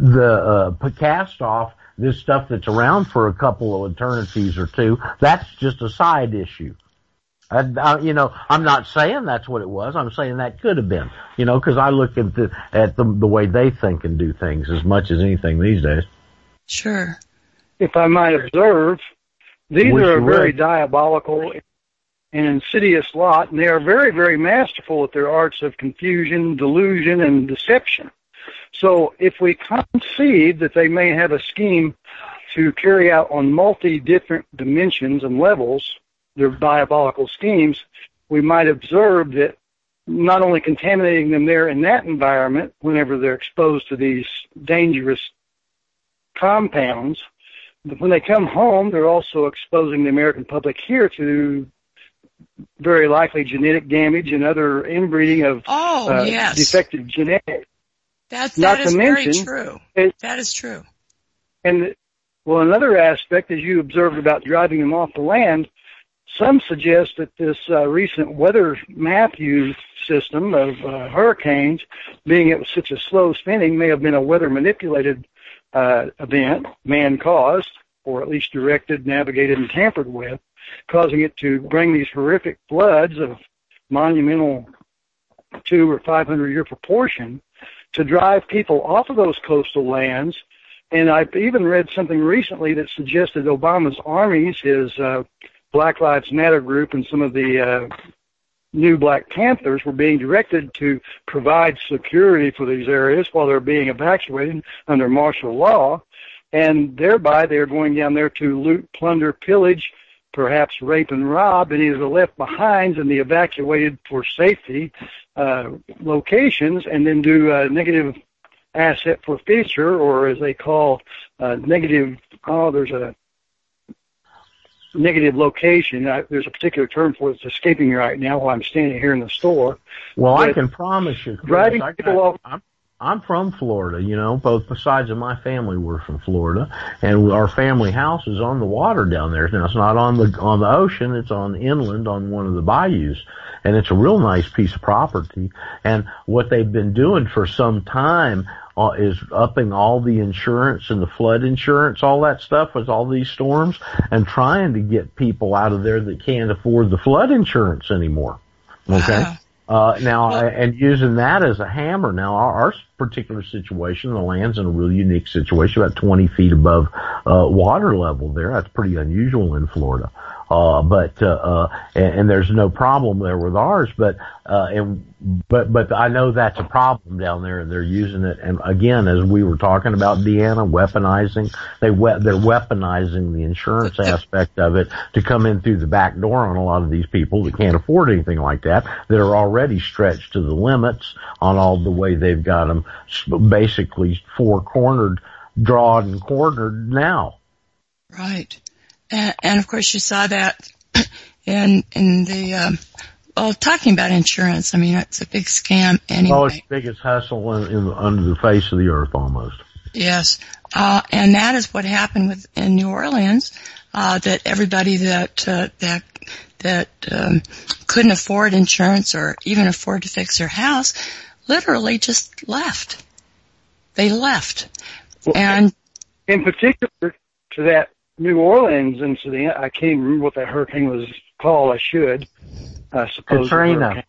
cast-off. This stuff that's around for a couple of eternities or two. That's just a side issue. I'm not saying that's what it was. I'm saying that could have been, because I look at the way they think and do things as much as anything these days. Sure. If I might observe, these are a very diabolical and insidious lot, and they are very, very masterful at their arts of confusion, delusion, and deception. So if we concede that they may have a scheme to carry out on multi-different dimensions and levels their diabolical schemes, we might observe that not only contaminating them there in that environment whenever they're exposed to these dangerous compounds, but when they come home, they're also exposing the American public here to very likely genetic damage and other inbreeding of defective genetics. That is very true. That is true. And, well, another aspect, as you observed about driving them off the land, some suggest that this recent weather Matthew system of hurricanes, being it was such a slow spinning, may have been a weather-manipulated event, man-caused, or at least directed, navigated, and tampered with, causing it to bring these horrific floods of monumental 200 or 500-year proportion to drive people off of those coastal lands. And I've even read something recently that suggested Obama's armies, his Black Lives Matter group, and some of the new Black Panthers were being directed to provide security for these areas while they're being evacuated under martial law, and thereby they're going down there to loot, plunder, pillage, perhaps rape and rob any of the left behinds in the evacuated for safety locations, and then do negative asset forfeiture, or as they call negative, there's a negative location. There's a particular term for it. It's escaping me right now while I'm standing here in the store. Well, but I can promise you, Chris, driving people off. I'm from Florida, you know, both sides of my family were from Florida, and our family house is on the water down there. Now, it's not on the ocean, it's on inland on one of the bayous, and it's a real nice piece of property. And what they've been doing for some time is upping all the insurance and the flood insurance, all that stuff with all these storms, and trying to get people out of there that can't afford the flood insurance anymore. Okay? Wow. And using that as a hammer. Now, our particular situation, the land's in a really unique situation, about 20 feet above water level there. That's pretty unusual in Florida. And there's no problem there with ours, but I know that's a problem down there, and they're using it. And again, as we were talking about, Deanna, weaponizing, they're weaponizing the insurance aspect of it to come in through the back door on a lot of these people that can't afford anything like that are already stretched to the limits on all the way they've got them basically four-cornered, drawn and cornered now. Right. And of course you saw that in the, talking about insurance, I mean, it's a big scam anyway. Oh, it's the biggest hustle under the face of the earth almost. Yes. And that is what happened in New Orleans, that everybody that couldn't afford insurance or even afford to fix their house literally just left. They left. Well, and in particular to that New Orleans incident, I can't remember what that hurricane was called. I should. I suppose Katrina.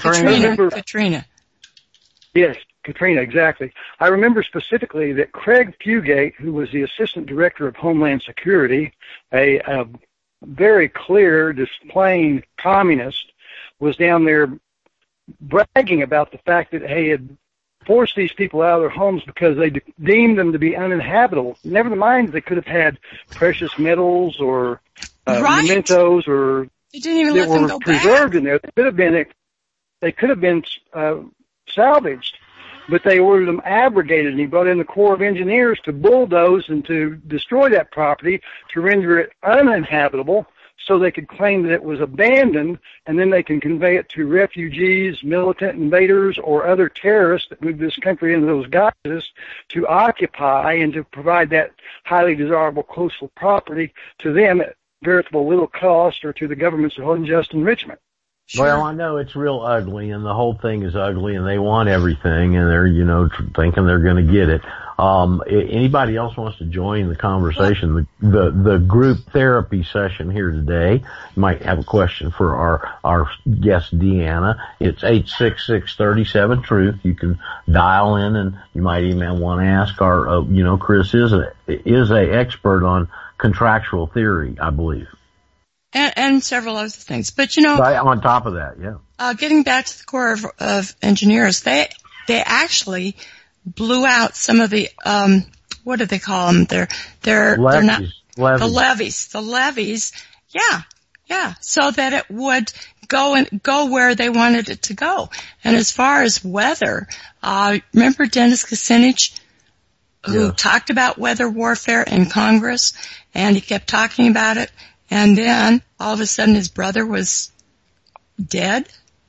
Katrina. Yes, Katrina, exactly. I remember specifically that Craig Fugate, who was the Assistant Director of Homeland Security, a very clear, displaying communist, was down there bragging about the fact that he had forced these people out of their homes because they deemed them to be uninhabitable. Never mind, they could have had precious metals or mementos or they didn't even that let them were go preserved back. in there. They could have been salvaged, but they ordered them abrogated, and he brought in the Corps of Engineers to bulldoze and to destroy that property to render it uninhabitable, so they could claim that it was abandoned, and then they can convey it to refugees, militant invaders, or other terrorists that moved this country into those guises to occupy and to provide that highly desirable coastal property to them at veritable little cost or to the government's unjust enrichment. Sure. Well, I know it's real ugly, and the whole thing is ugly, and they want everything, and they're, thinking they're going to get it. Anybody else wants to join the conversation? The group therapy session here today, you might have a question for our guest Deanna. It's 866-37-TRUTH. You can dial in, and you might even want to ask Chris is a expert on contractual theory, I believe. And several other things. But on top of that, yeah. Getting back to the Corps of Engineers, they actually blew out some of the what do they call them? They're not levees. The levees. Yeah. So that it would go where they wanted it to go. And as far as weather, remember Dennis Kucinich, who talked about weather warfare in Congress, and he kept talking about it. And then, all of a sudden, his brother was dead?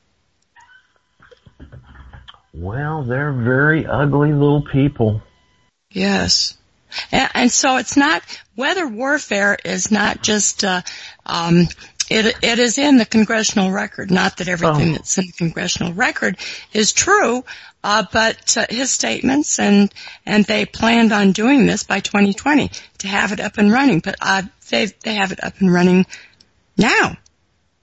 Well, they're very ugly little people. Yes. And so it's not, weather warfare is not just, it is in the congressional record. Not that everything that's in the congressional record is true, but his statements, and they planned on doing this by 2020 to have it up and running. But they have it up and running now.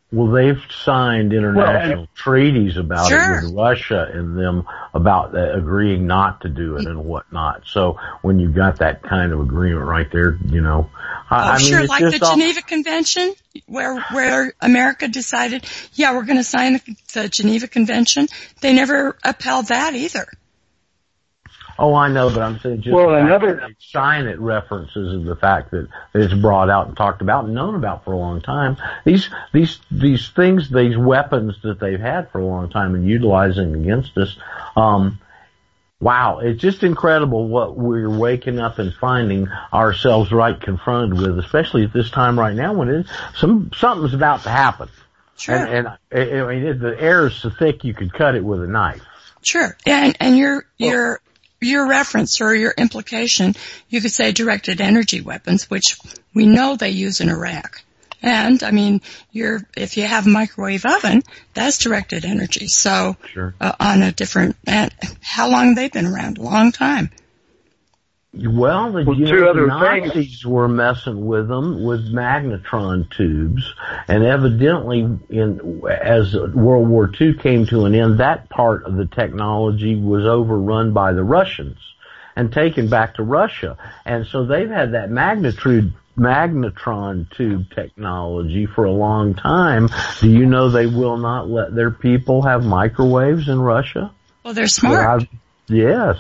Well, they've signed international treaties about it with Russia and them about agreeing not to do it and whatnot. So when you got that kind of agreement right there, you know, I mean, like the Geneva Convention, where America decided, yeah, we're going to sign the Geneva Convention. They never upheld that either. Oh, I know, but I'm saying just another sign it references is the fact that it's brought out and talked about and known about for a long time. These things, these weapons that they've had for a long time and utilizing against us. Wow, it's just incredible what we're waking up and finding ourselves confronted with, especially at this time right now when something's about to happen. Sure. And I mean, the air is so thick you could cut it with a knife. Sure. And your reference or your implication, you could say directed energy weapons, which we know they use in Iraq. And, I mean, if you have a microwave oven, that's directed energy. So, sure. On a different, how long have they been around? A long time. Well, the Nazis were messing with them with magnetron tubes, and evidently, as World War II came to an end, that part of the technology was overrun by the Russians and taken back to Russia. And so they've had that magnetron tube technology for a long time. Do you know they will not let their people have microwaves in Russia? Well, they're smart. Yes.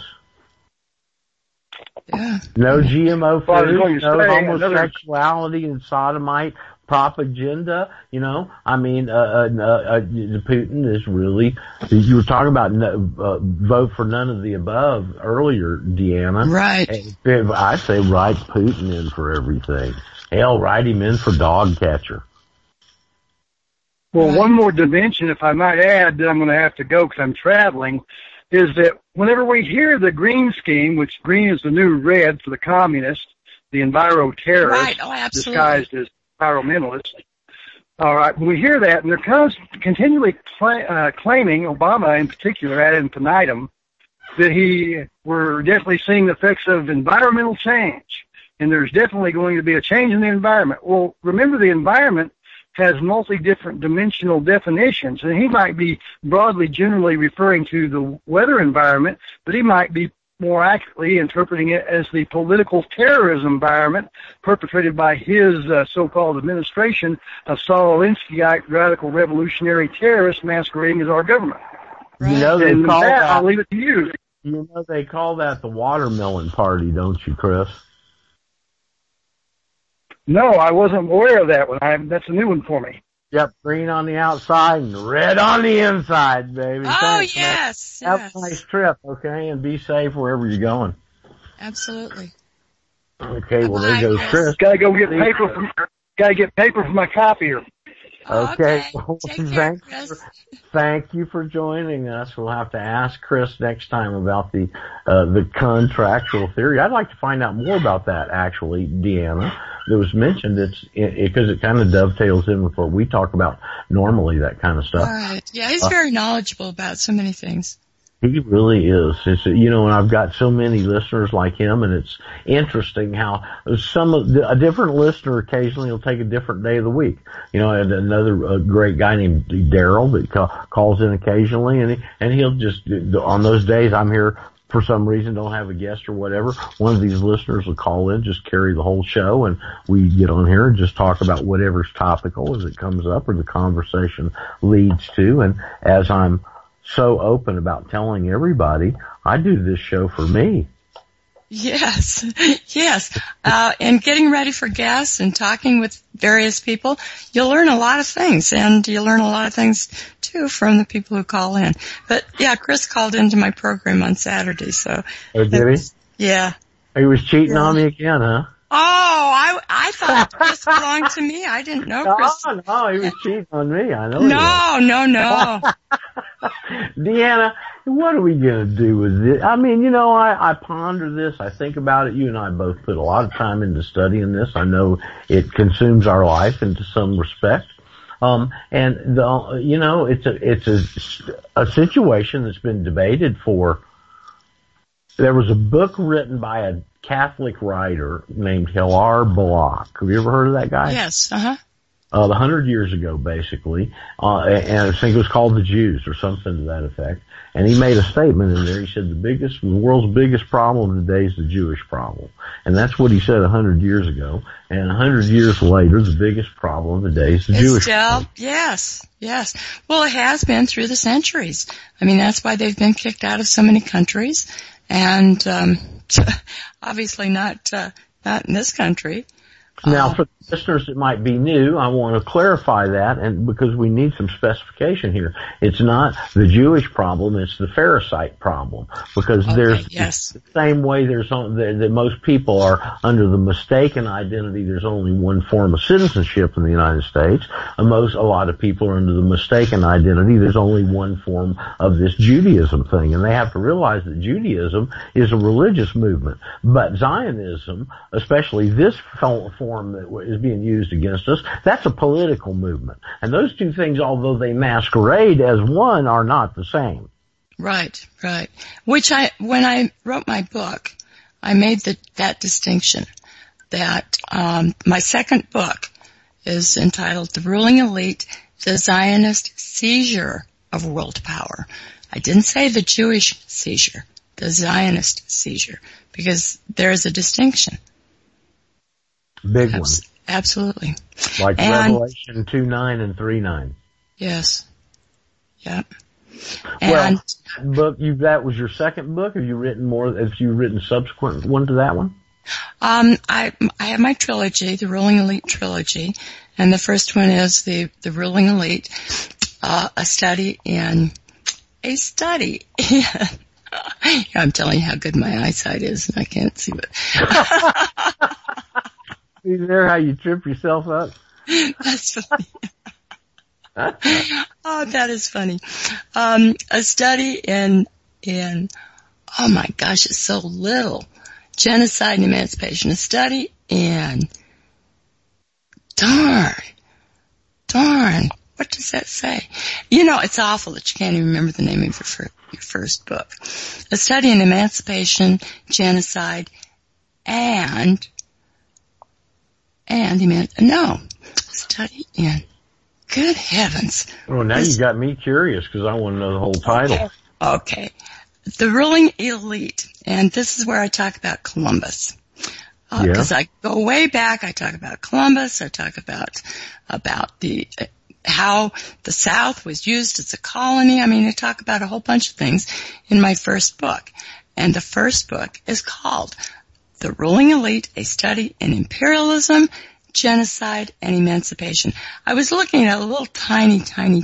Yeah. No GMO food, no homosexuality and sodomite propaganda, you know. I mean, Putin is really, you were talking about vote for none of the above earlier, Deanna. Right. I say write Putin in for everything. Hell, write him in for dog catcher. Well, one more dimension, if I might add, that I'm going to have to go because I'm traveling, is that whenever we hear the green scheme, which green is the new red for the communists, the enviro-terrorists, disguised as environmentalists. All right, when we hear that, and they're continually claiming, Obama in particular, ad infinitum, that we're definitely seeing the effects of environmental change, and there's definitely going to be a change in the environment. Well, remember the environment has multi-different dimensional definitions, and he might be broadly, generally referring to the weather environment, but he might be more accurately interpreting it as the political terrorism environment perpetrated by his so-called administration of Saul Alinskyite radical revolutionary terrorists masquerading as our government. Right. You know, they call that, I'll leave it to you. You know, they call that the watermelon party, don't you, Chris? No, I wasn't aware of that one. That's a new one for me. Yep, green on the outside and red on the inside, baby. Oh, thanks, yes. Have a nice trip, okay? And be safe wherever you're going. Absolutely. Okay, well, there goes Chris. Gotta get paper from my copier. Okay. Well, take care, thank you for joining us. We'll have to ask Chris next time about the contractual theory. I'd like to find out more about that, actually, Deanna. That was mentioned, because it kind of dovetails in with what we talk about normally, that kind of stuff. Right. Yeah, he's very knowledgeable about so many things. He really is. And I've got so many listeners like him, and it's interesting how a different listener occasionally will take a different day of the week. And another great guy named Daryl that calls in occasionally, and he'll just, on those days I'm here for some reason, don't have a guest or whatever, one of these listeners will call in, just carry the whole show, and we get on here and just talk about whatever's topical as it comes up or the conversation leads to. And as I'm so open about telling everybody, I do this show for me. Yes. And getting ready for guests and talking with various people, you'll learn a lot of things, and you'll learn a lot of things too from the people who call in. But yeah, Chris called into my program on Saturday, so. Oh, did he? Yeah. He was cheating on me again, huh? Oh, I thought Chris belonged to me. I didn't know Chris. No, he was cheating on me. I know. No. Deanna, what are we going to do with this? I mean, I ponder this. I think about it. You and I both put a lot of time into studying this. I know it consumes our life into some respect. It's a situation that's been debated for. There was a book written by a Catholic writer named Hilar Belloc. Have you ever heard of that guy? Yes. Uh-huh. 100 years ago, basically, and I think it was called The Jews or something to that effect. And he made a statement in there. He said the world's biggest problem today is the Jewish problem. And that's what he said 100 years ago. And 100 years later, the biggest problem today is the Jewish problem. Yes. Well, it has been through the centuries. I mean, that's why they've been kicked out of so many countries. And, obviously not in this country. Now, for the listeners that might be new, I want to clarify that, and because we need some specification here. It's not the Jewish problem; it's the Pharisite problem. Because there's the same way that most people are under the mistaken identity. There's only one form of citizenship in the United States. A lot of people are under the mistaken identity. There's only one form of this Judaism thing, and they have to realize that Judaism is a religious movement, but Zionism, especially this form that is being used against us, that's a political movement. And those two things, although they masquerade as one, are not the same. Right. When I wrote my book, I made that distinction that, my second book is entitled The Ruling Elite, the Zionist Seizure of World Power. I didn't say the Jewish seizure, the Zionist seizure, because there is a distinction. Big one. Absolutely. Like Revelation 2:9 and 3:9. Yes. Yep. And book, that was your second book? Have you written subsequent one to that one? I have my trilogy, the Ruling Elite trilogy, and the first one is the Ruling Elite, a study in I'm telling you how good my eyesight is, and I can't see it. See there how you trip yourself up? That's funny. Oh, that is funny. A study in, oh my gosh, it's so little. Genocide and Emancipation. A study in, darn. What does that say? You know, it's awful that you can't even remember the name of your first book. A study in emancipation, genocide, study in. Good heavens. Well, now you got me curious because I want to know the whole title. Okay. The Ruling Elite, and this is where I talk about Columbus. Because I go way back, I talk about Columbus, I talk about how the South was used as a colony. I mean, I talk about a whole bunch of things in my first book. And the first book is called The Ruling Elite, a Study in Imperialism, Genocide, and Emancipation. I was looking at a little tiny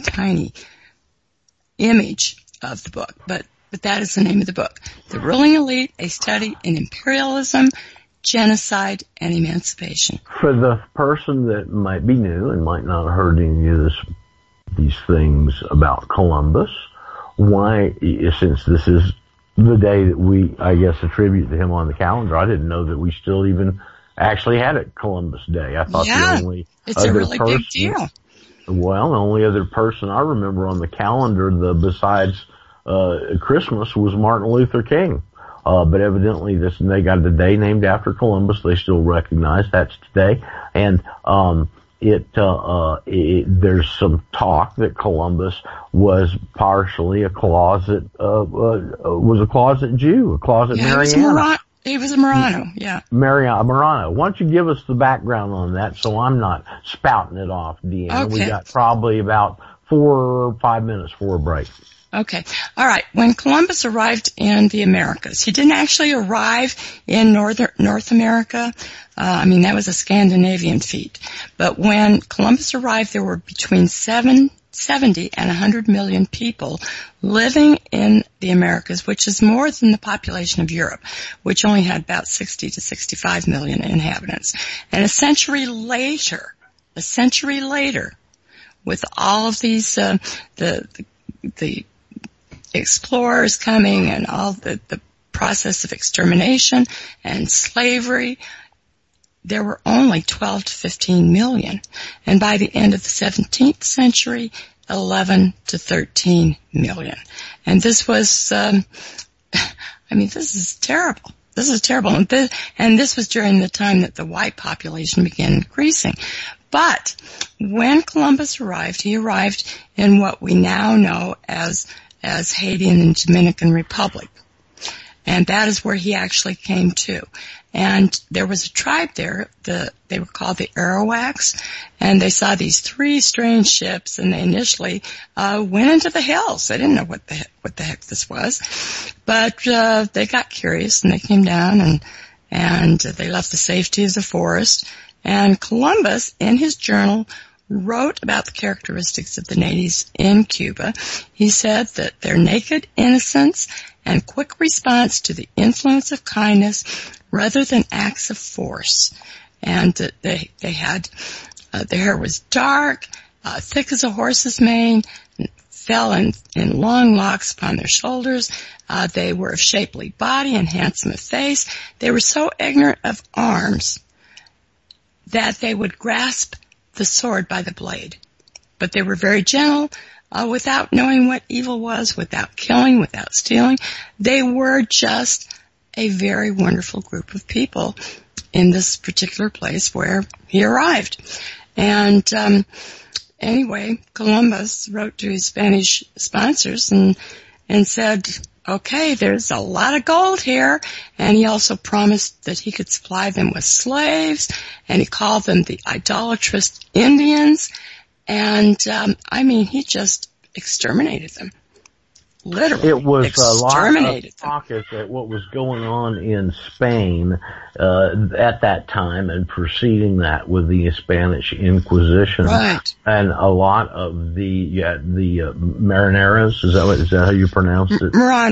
image of the book, but that is the name of the book. The Ruling Elite, a Study in Imperialism, Genocide, and Emancipation. For the person that might be new and might not have heard any of these things about Columbus, why, since this is the day that we, I guess, attribute to him on the calendar, I didn't know that we still even actually had it Columbus Day. I thought the only it's a really big deal. Well, the only other person I remember on the calendar, besides Christmas, was Martin Luther King. But evidently they got the day named after Columbus. They still recognize that's today. And, there's some talk that Columbus was partially a closet Jew, a closet Mariana. He was a Marrano, yeah. Marrano. Why don't you give us the background on that so I'm not spouting it off, Deanna? Okay. We got probably about 4 or 5 minutes for a break. Okay. All right. When Columbus arrived in the Americas, he didn't actually arrive in North America. That was a Scandinavian feat. But when Columbus arrived, there were between 70 and 100 million people living in the Americas, which is more than the population of Europe, which only had about 60 to 65 million inhabitants. And a century later, with all of these, the explorers coming and all the process of extermination and slavery, there were only 12 to 15 million. And by the end of the 17th century, 11 to 13 million. And this was, this is terrible. This is terrible. And this was during the time that the white population began increasing. But when Columbus arrived, he arrived in what we now know as Haiti and the Dominican Republic. And that is where he actually came to. And there was a tribe there, they were called the Arawaks, and they saw these 3 strange ships, and they initially went into the hills. They didn't know what the heck this was. But they got curious, and they came down, and they left the safety of the forest. And Columbus, in his journal, wrote about the characteristics of the natives in Cuba. He said that their naked innocence and quick response to the influence of kindness rather than acts of force. And that they had, their hair was dark, thick as a horse's mane, fell in long locks upon their shoulders. They were of shapely body and handsome of face. They were so ignorant of arms that they would grasp the sword by the blade. But they were very gentle, without knowing what evil was, without killing, without stealing. They were just a very wonderful group of people in this particular place where he arrived. And anyway, Columbus wrote to his Spanish sponsors and said, okay, there's a lot of gold here. And he also promised that he could supply them with slaves, and he called them the idolatrous Indians. And he just exterminated them. Literally, it was a lot of pockets at what was going on in Spain at that time, and preceding that with the Spanish Inquisition, right? And a lot of the Marineros, is that how you pronounce it?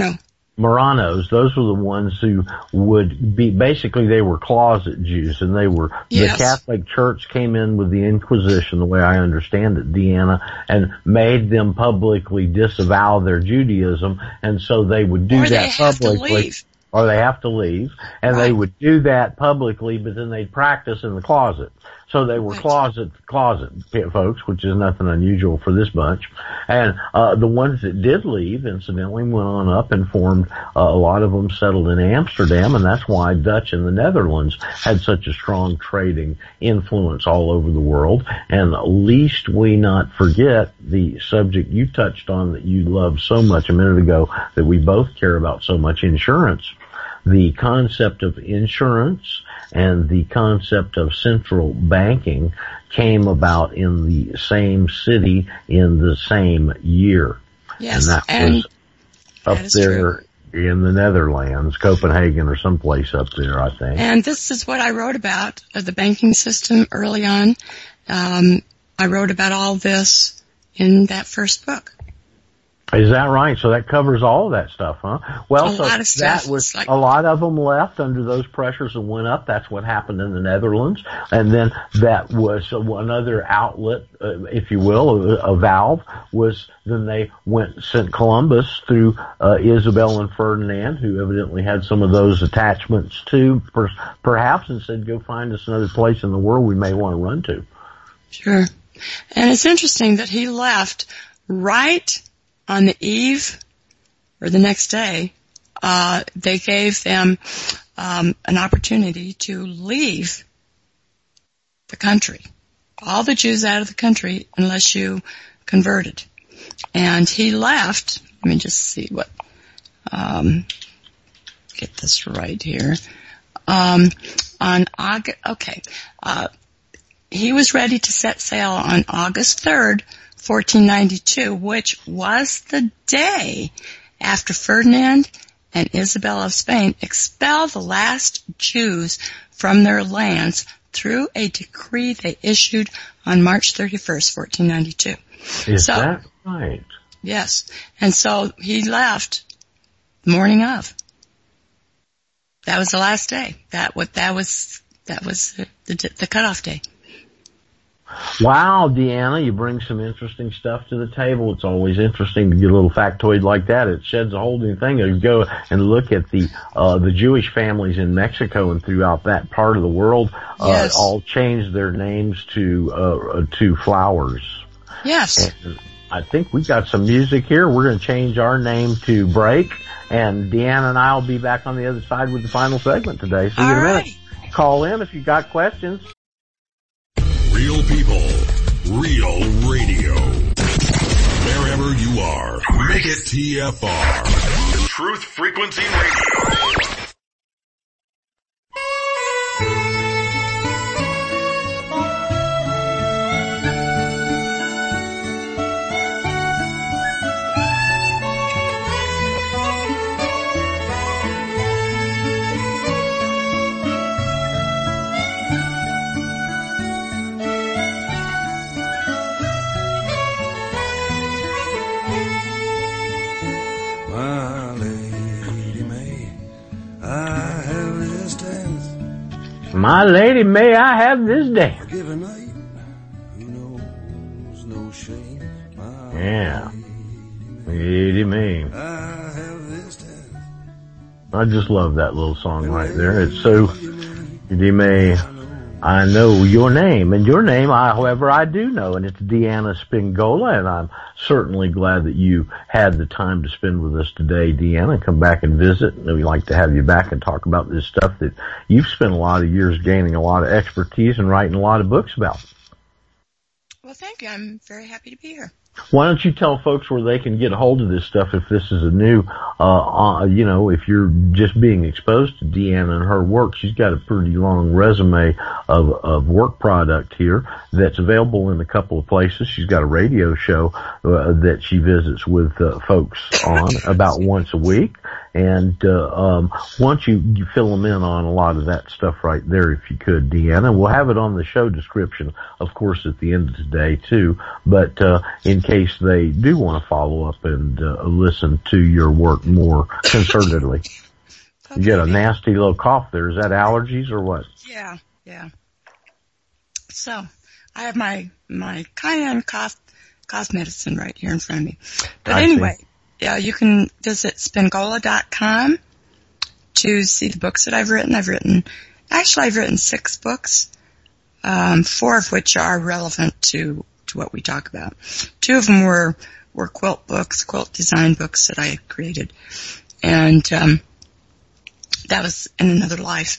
Moranos, those were the ones who would be, basically they were closet Jews, and they were, yes. The Catholic Church came in with the Inquisition, the way I understand it, Deanna, and made them publicly disavow their Judaism, and so they would do that publicly. Or they have to leave, and they would do that publicly, but then they'd practice in the closet. So they were closet folks, which is nothing unusual for this bunch. And the ones that did leave, incidentally, went on up and formed, a lot of them settled in Amsterdam, and that's why Dutch in the Netherlands had such a strong trading influence all over the world. And least we not forget the subject you touched on that you loved so much a minute ago, that we both care about so much, insurance. The concept of insurance and the concept of central banking came about in the same city in the same year. Yes, and was up there in the Netherlands, Copenhagen or someplace up there, I think. And this is what I wrote about, the banking system early on. I wrote about all this in that first book. Is that right? So that covers all of that stuff, huh? Well, a lot of stuff. That was, a lot of them left under those pressures and went up. That's what happened in the Netherlands. And then that was another outlet, if you will, a valve, was then they sent Columbus through, Isabel and Ferdinand, who evidently had some of those attachments too, perhaps, and said, go find us another place in the world we may want to run to. Sure. And it's interesting that he left right on the eve, or the next day, they gave them an opportunity to leave the country. All the Jews out of the country unless you converted. And he left, let me just see what, get this right here. On August, he was ready to set sail on August 3rd, 1492, which was the day after Ferdinand and Isabel of Spain expelled the last Jews from their lands through a decree they issued on March 31st, 1492. Is that right? Yes. And so he left the morning of. That was the last day. That was the cutoff day. Wow, Deanna, you bring some interesting stuff to the table. It's always interesting to get a little factoid like that. It sheds a whole new thing. You go and look at the Jewish families in Mexico and throughout that part of the world, yes. All changed their names to flowers. Yes. And I think we got some music here. We're going to change our name to Break, and Deanna and I will be back on the other side with the final segment today. See you in a minute. Call in if you've got questions. Real people, real radio. Wherever you are, make it TFR. Truth Frequency Radio. My lady, may I have this dance? Yeah. Lady, may. I just love that little song right there. It's so, Lady May, I know your name, and your name, however, I do know, and it's Deanna Spingola, and I'm certainly glad that you had the time to spend with us today, Deanna. Come back and visit, and we'd like to have you back and talk about this stuff that you've spent a lot of years gaining a lot of expertise and writing a lot of books about. Well, thank you. I'm very happy to be here. Why don't you tell folks where they can get a hold of this stuff if this is a new, if you're just being exposed to Deanna and her work. She's got a pretty long resume of work product here that's available in a couple of places. She's got a radio show that she visits with folks on about once a week. And once you fill them in on a lot of that stuff right there, if you could, Deanna. We'll have it on the show description, of course, at the end of today, too. But in case they do want to follow up and listen to your work more concertedly. Okay. You get a nasty little cough there. Is that allergies or what? Yeah. So, I have my cayenne cough medicine right here in front of me. But anyway, yeah, you can visit Spingola.com to see the books that I've written. I've written 6 books, 4 of which are relevant to what we talk about. 2 of them were quilt books, quilt design books that I created. And that was in another life.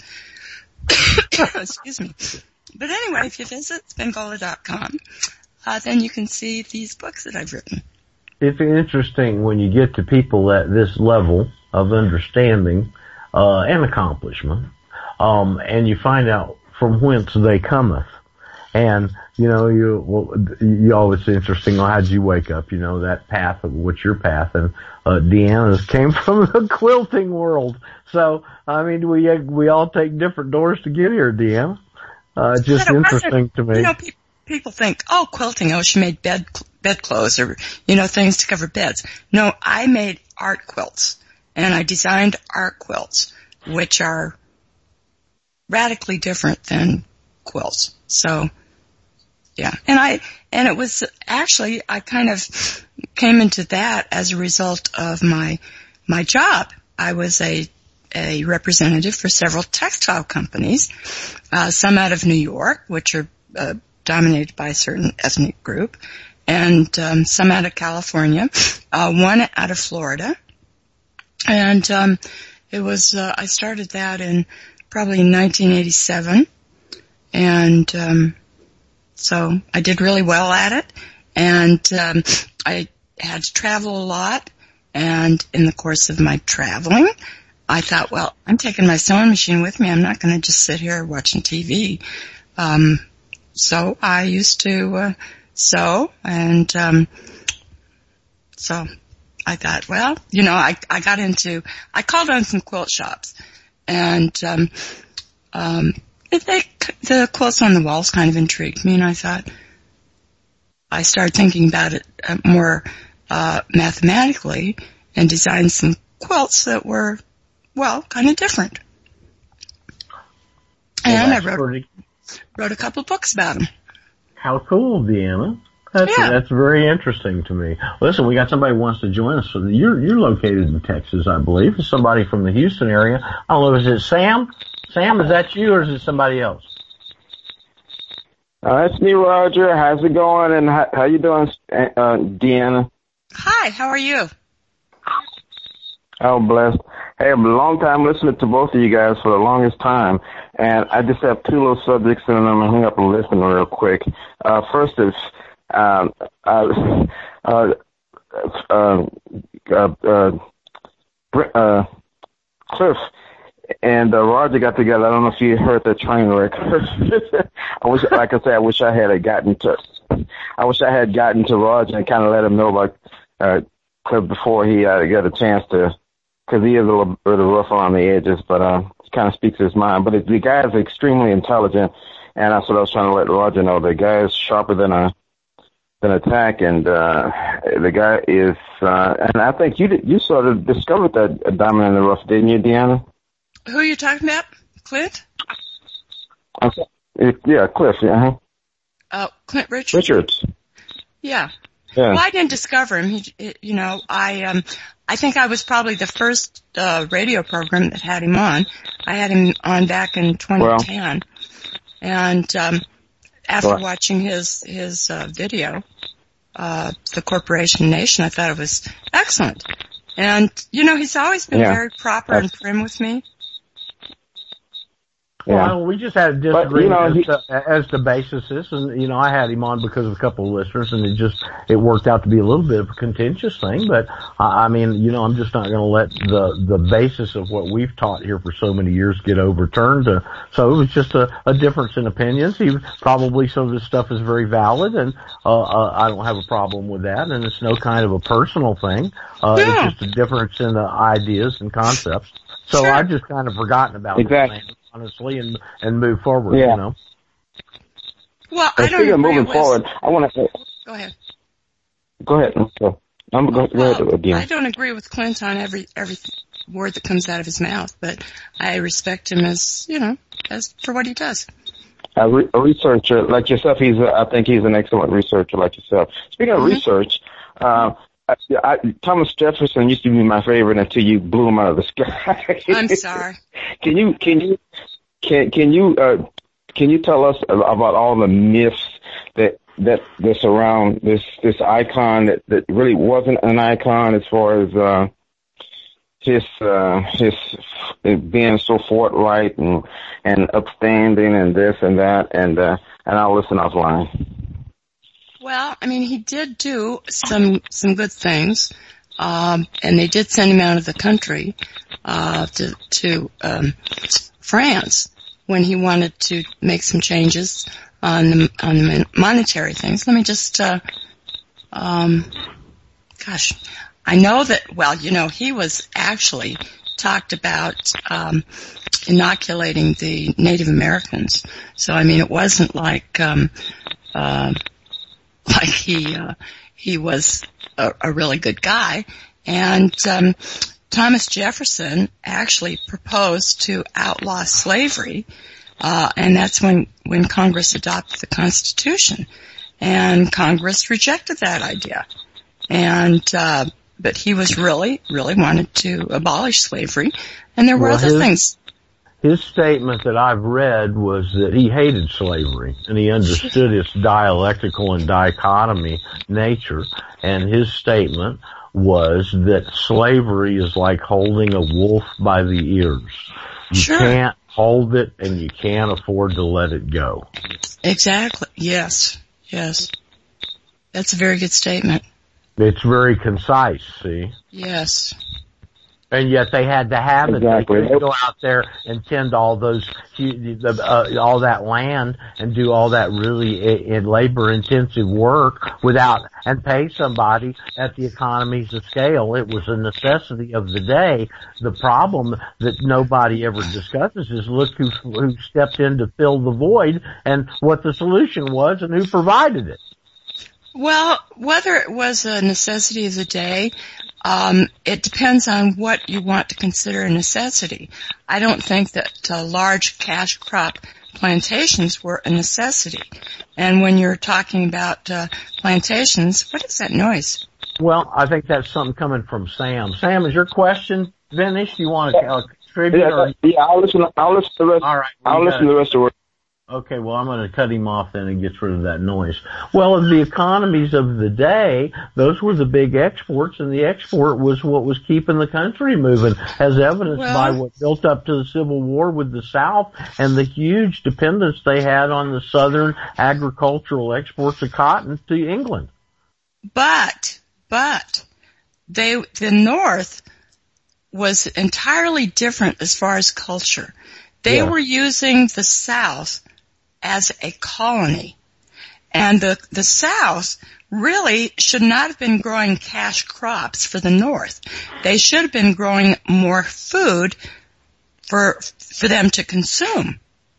Excuse me. But anyway, if you visit Spingola.com, then you can see these books that I've written. It's interesting when you get to people at this level of understanding and accomplishment, and you find out from whence they cometh. And you always interesting. How'd you wake up? That path. What's your path? And Deanna's came from the quilting world. So I mean, we all take different doors to get here, Deanna. Just interesting to me. People think, quilting. She made bedclothes or things to cover beds. No, I made art quilts, and I designed art quilts, which are radically different than quilts. So. Yeah, and it was actually, I kind of came into that as a result of my job. I was a representative for several textile companies, some out of New York, which are dominated by a certain ethnic group, and some out of California, one out of Florida. And it was I started that in probably 1987, and so I did really well at it, and I had to travel a lot, and in the course of my traveling, I thought, well, I'm taking my sewing machine with me. I'm not going to just sit here watching TV. So I used to sew, and so I thought, well, I called on some quilt shops, and the quilts on the walls kind of intrigued me, and I thought, I started thinking about it more mathematically and designed some quilts that were, kind of different. And I wrote a couple of books about them. How cool, Deanna. That's very interesting to me. Listen, we got somebody who wants to join us. You're located in Texas, I believe. It's somebody from the Houston area. I don't know, is it Sam? Sam, is that you or is it somebody else? It's me, Roger. How's it going? And how you doing, Deanna? Hi, how are you? Oh, blessed. Hey, I'm a long time listener to both of you guys for the longest time, and I just have two little subjects, and I'm gonna hang up and listen real quick. First is Cliff and Roger got together. I don't know if you heard the train wreck. I wish I had gotten to Roger and kind of let him know about Cliff before he got a chance to, because he is a little bit rough around the edges, but he kind of speaks his mind. But the guy is extremely intelligent, and that's what I was trying to let Roger know. The guy is sharper than attack, and the guy is, and I think you sort of discovered that diamond in the rough, didn't you, Deanna? Who are you talking about? Clint? Yeah, Cliff. Yeah. Clint Richards. Richards. Yeah. Yeah. Well, I didn't discover him. I think I was probably the first radio program that had him on. I had him on back in 2010, and after watching his video, The Corporation Nation, I thought it was excellent. And he's always been very proper and prim with me. Yeah. Well, we just had a disagreement as the basis is, and I had him on because of a couple of listeners, and it worked out to be a little bit of a contentious thing. But I'm just not going to let the basis of what we've taught here for so many years get overturned. So it was just a difference in opinions. Probably some of his stuff is very valid, and I don't have a problem with that. And it's no kind of a personal thing. It's just a difference in the ideas and concepts. So I've just kind of forgotten about it, honestly, and move forward, Well, I don't agree moving forward, I want to say... Go ahead. Go ahead. Go ahead again. I don't agree with Clint on every word that comes out of his mouth, but I respect him as for what he does. A researcher like yourself, I think he's an excellent researcher like yourself. Speaking of research, Thomas Jefferson used to be my favorite until you blew him out of the sky. I'm sorry. Can you tell us about all the myths that surround this icon that really wasn't an icon as far as his being so forthright and upstanding and this and that, and I'll listen offline. Well, he did do some good things, and they did send him out of the country to France when he wanted to make some changes on the monetary things. Let me just, I know that. Well, he was actually talked about inoculating the Native Americans. So it wasn't like he was a really good guy. And Thomas Jefferson actually proposed to outlaw slavery, and that's when Congress adopted the Constitution. And Congress rejected that idea. And but he was really wanted to abolish slavery, and there were other things. His statement that I've read was that he hated slavery, and he understood its dialectical and dichotomy nature, and his statement was that slavery is like holding a wolf by the ears. You can't hold it, and you can't afford to let it go. Exactly. Yes. That's a very good statement. It's very concise, see? Yes. And yet they had to have it. Exactly. They couldn't go out there and tend all those, all that land and do all that really labor-intensive work and pay somebody at the economies of scale. It was a necessity of the day. The problem that nobody ever discusses is look who stepped in to fill the void and what the solution was and who provided it. Well, whether it was a necessity of the day, it depends on what you want to consider a necessity. I don't think that large cash crop plantations were a necessity. And when you're talking about plantations, what is that noise? Well, I think that's something coming from Sam. Sam, is your question finished? You want to contribute? Yeah, I'll listen to the rest. All right. I'll listen to the rest of it. Okay, well, I'm going to cut him off then and get rid of that noise. Well, of the economies of the day, those were the big exports, and the export was what was keeping the country moving, as evidenced by what built up to the Civil War with the South and the huge dependence they had on the southern agricultural exports of cotton to England. But the North was entirely different as far as culture. They were using the South as a colony. And the South really should not have been growing cash crops for the North. They should have been growing more food for them to consume.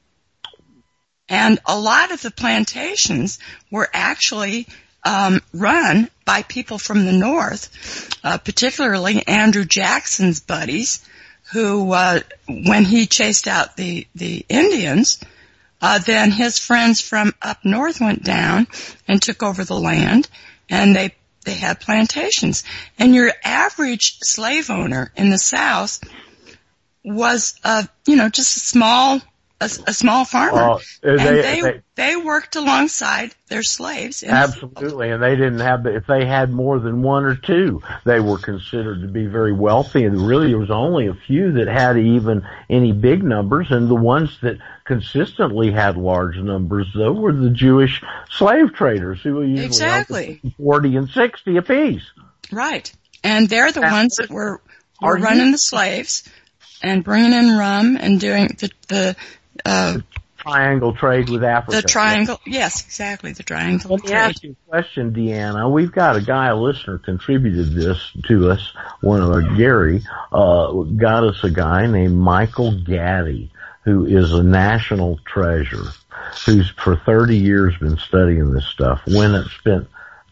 And a lot of the plantations were actually run by people from the North, particularly Andrew Jackson's buddies, who, when he chased out the Indians, then his friends from up north went down and took over the land, and they had plantations. And your average slave owner in the South was, just a small farmer. They worked alongside their slaves. Absolutely, and they didn't have, if they had more than one or two, they were considered to be very wealthy, and really there was only a few that had even any big numbers, and the ones that consistently had large numbers, though, were the Jewish slave traders, who were usually exactly 40 and 60 apiece. Right, and they're the ones that were running the slaves and bringing in rum and doing the triangle trade with Africa. The triangle, yes, exactly, the triangle trade. Let me ask you a question, Deanna. We've got a guy, a listener, contributed this to us. Gary, got us a guy named Michael Gaddy, who is a national treasure, who's for 30 years been studying this stuff. When it spent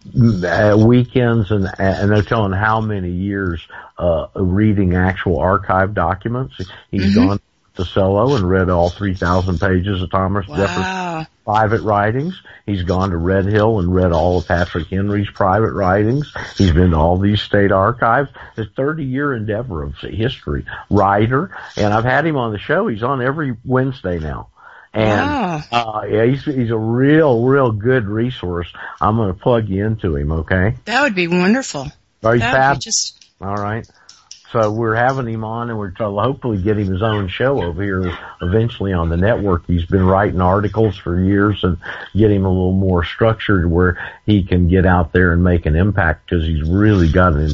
weekends and they're telling how many years reading actual archive documents. He's gone to Cello and read all 3,000 pages of Thomas Jefferson's private writings. He's gone to Red Hill and read all of Patrick Henry's private writings. He's been to all these state archives. It's a 30-year endeavor of history. Writer, and I've had him on the show. He's on every Wednesday now. And, he's a real good resource. I'm going to plug you into him, okay? That would be wonderful. All right. So we're having him on, and we're trying to hopefully get him his own show over here eventually on the network. He's been writing articles for years, and get him a little more structured where he can get out there and make an impact, because he's really got an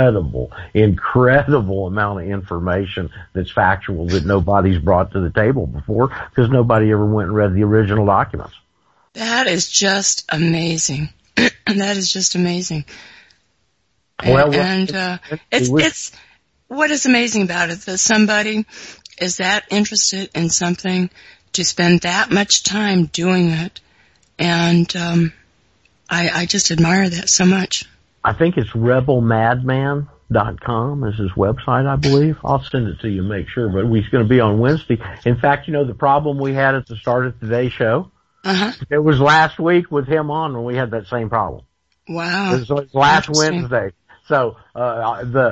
incredible amount of information that's factual that nobody's brought to the table before, because nobody ever went and read the original documents. That is just amazing. That is just amazing. Well, it's what is amazing about it, that somebody is that interested in something to spend that much time doing it, and I just admire that so much. I think it's rebelmadman.com is his website, I believe. I'll send it to you and make sure, but he's going to be on Wednesday. In fact, the problem we had at the start of today's show? It was last week with him on when we had that same problem. Wow. It was last Wednesday. So, the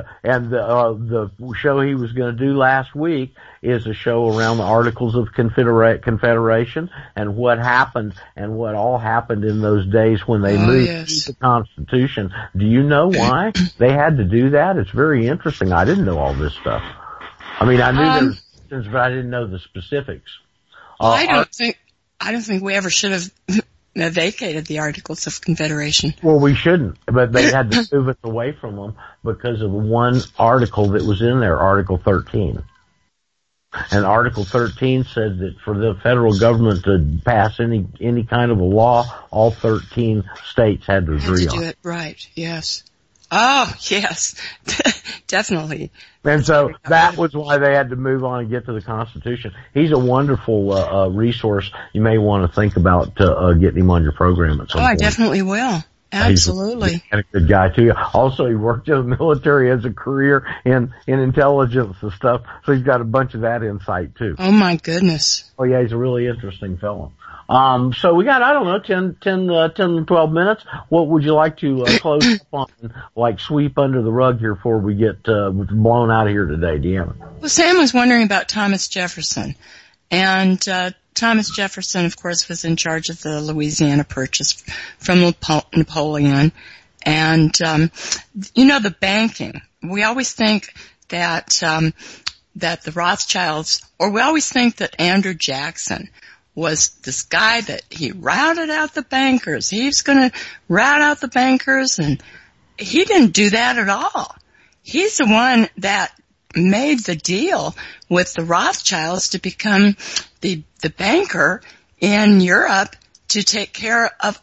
show he was going to do last week is a show around the Articles of Confederation and what happened and what all happened in those days when they moved to the Constitution. Do you know why they had to do that? It's very interesting. I didn't know all this stuff. I mean, I knew there was questions, but I didn't know the specifics. I don't think we ever should have vacated the Articles of Confederation. Well, we shouldn't, but they had to move us away from them because of one article that was in there, Article 13. And Article 13 said that for the federal government to pass any kind of a law, all 13 states had to agree on it. Right, yes. Oh, yes. Definitely. And so that was why they had to move on and get to the Constitution. He's a wonderful resource. You may want to think about getting him on your program at some point. I definitely will. Absolutely. He's a good guy too. Also, he worked in the military as a career in intelligence and stuff, so he's got a bunch of that insight too. Oh my goodness. Oh yeah, he's a really interesting fellow. So we got, 10, 12 minutes. What would you like to close up on, like sweep under the rug here before we get blown out of here today, Deanna? Well, Sam was wondering about Thomas Jefferson. And Thomas Jefferson, of course, was in charge of the Louisiana Purchase from Napoleon. And, the banking. We always think that the Rothschilds, or we always think that Andrew Jackson was this guy that he routed out the bankers. He was going to rout out the bankers, and he didn't do that at all. He's the one that made the deal with the Rothschilds to become the banker in Europe to take care of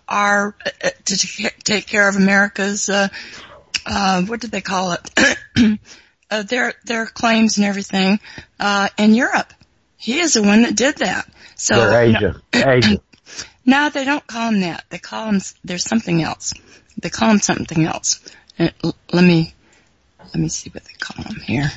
America's, what did they call it? Their claims and everything, in Europe. He is the one that did that. So, their agent. No, they don't call him that. They call him, there's something else. They call him something else. Let me see what they call him here.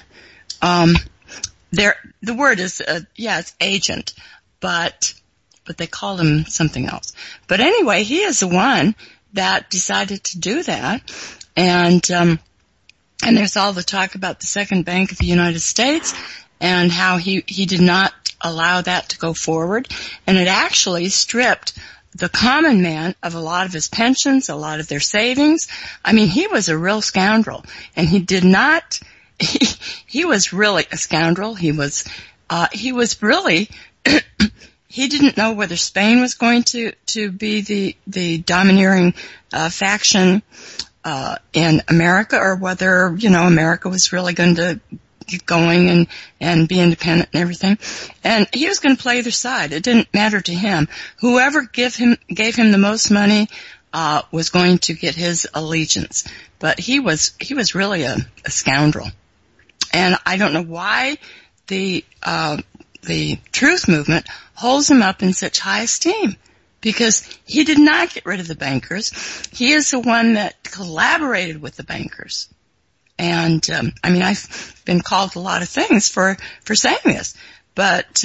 The word is, it's agent, but they call him something else. But anyway, he is the one that decided to do that. And there's all the talk about the Second Bank of the United States and how he did not allow that to go forward. And it actually stripped the common man of a lot of his pensions, a lot of their savings. I mean, he was a real scoundrel, and he did not, he was really a scoundrel. He was really, he didn't know whether Spain was going to be the domineering, faction, in America, or whether, America was really going to get going and be independent and everything. And he was going to play either side. It didn't matter to him. Whoever gave him the most money, was going to get his allegiance. But he was really a scoundrel. And I don't know why the truth movement holds him up in such high esteem, because he did not get rid of the bankers. He is the one that collaborated with the bankers. And, I've been called a lot of things for saying this, but,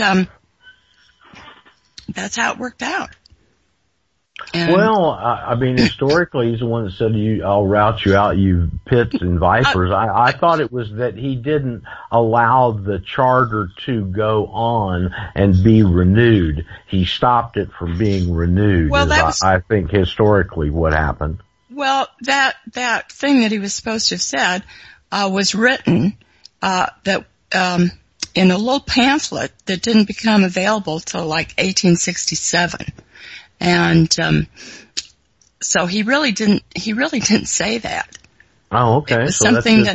that's how it worked out. And historically, he's the one that said, I'll rout you out, you pits and vipers. I thought it was that he didn't allow the charter to go on and be renewed. He stopped it from being renewed. Well, I think historically what happened. Well, that thing that he was supposed to have said, was written, in a little pamphlet that didn't become available till like 1867. And, so he really didn't say that. Oh, okay. It was something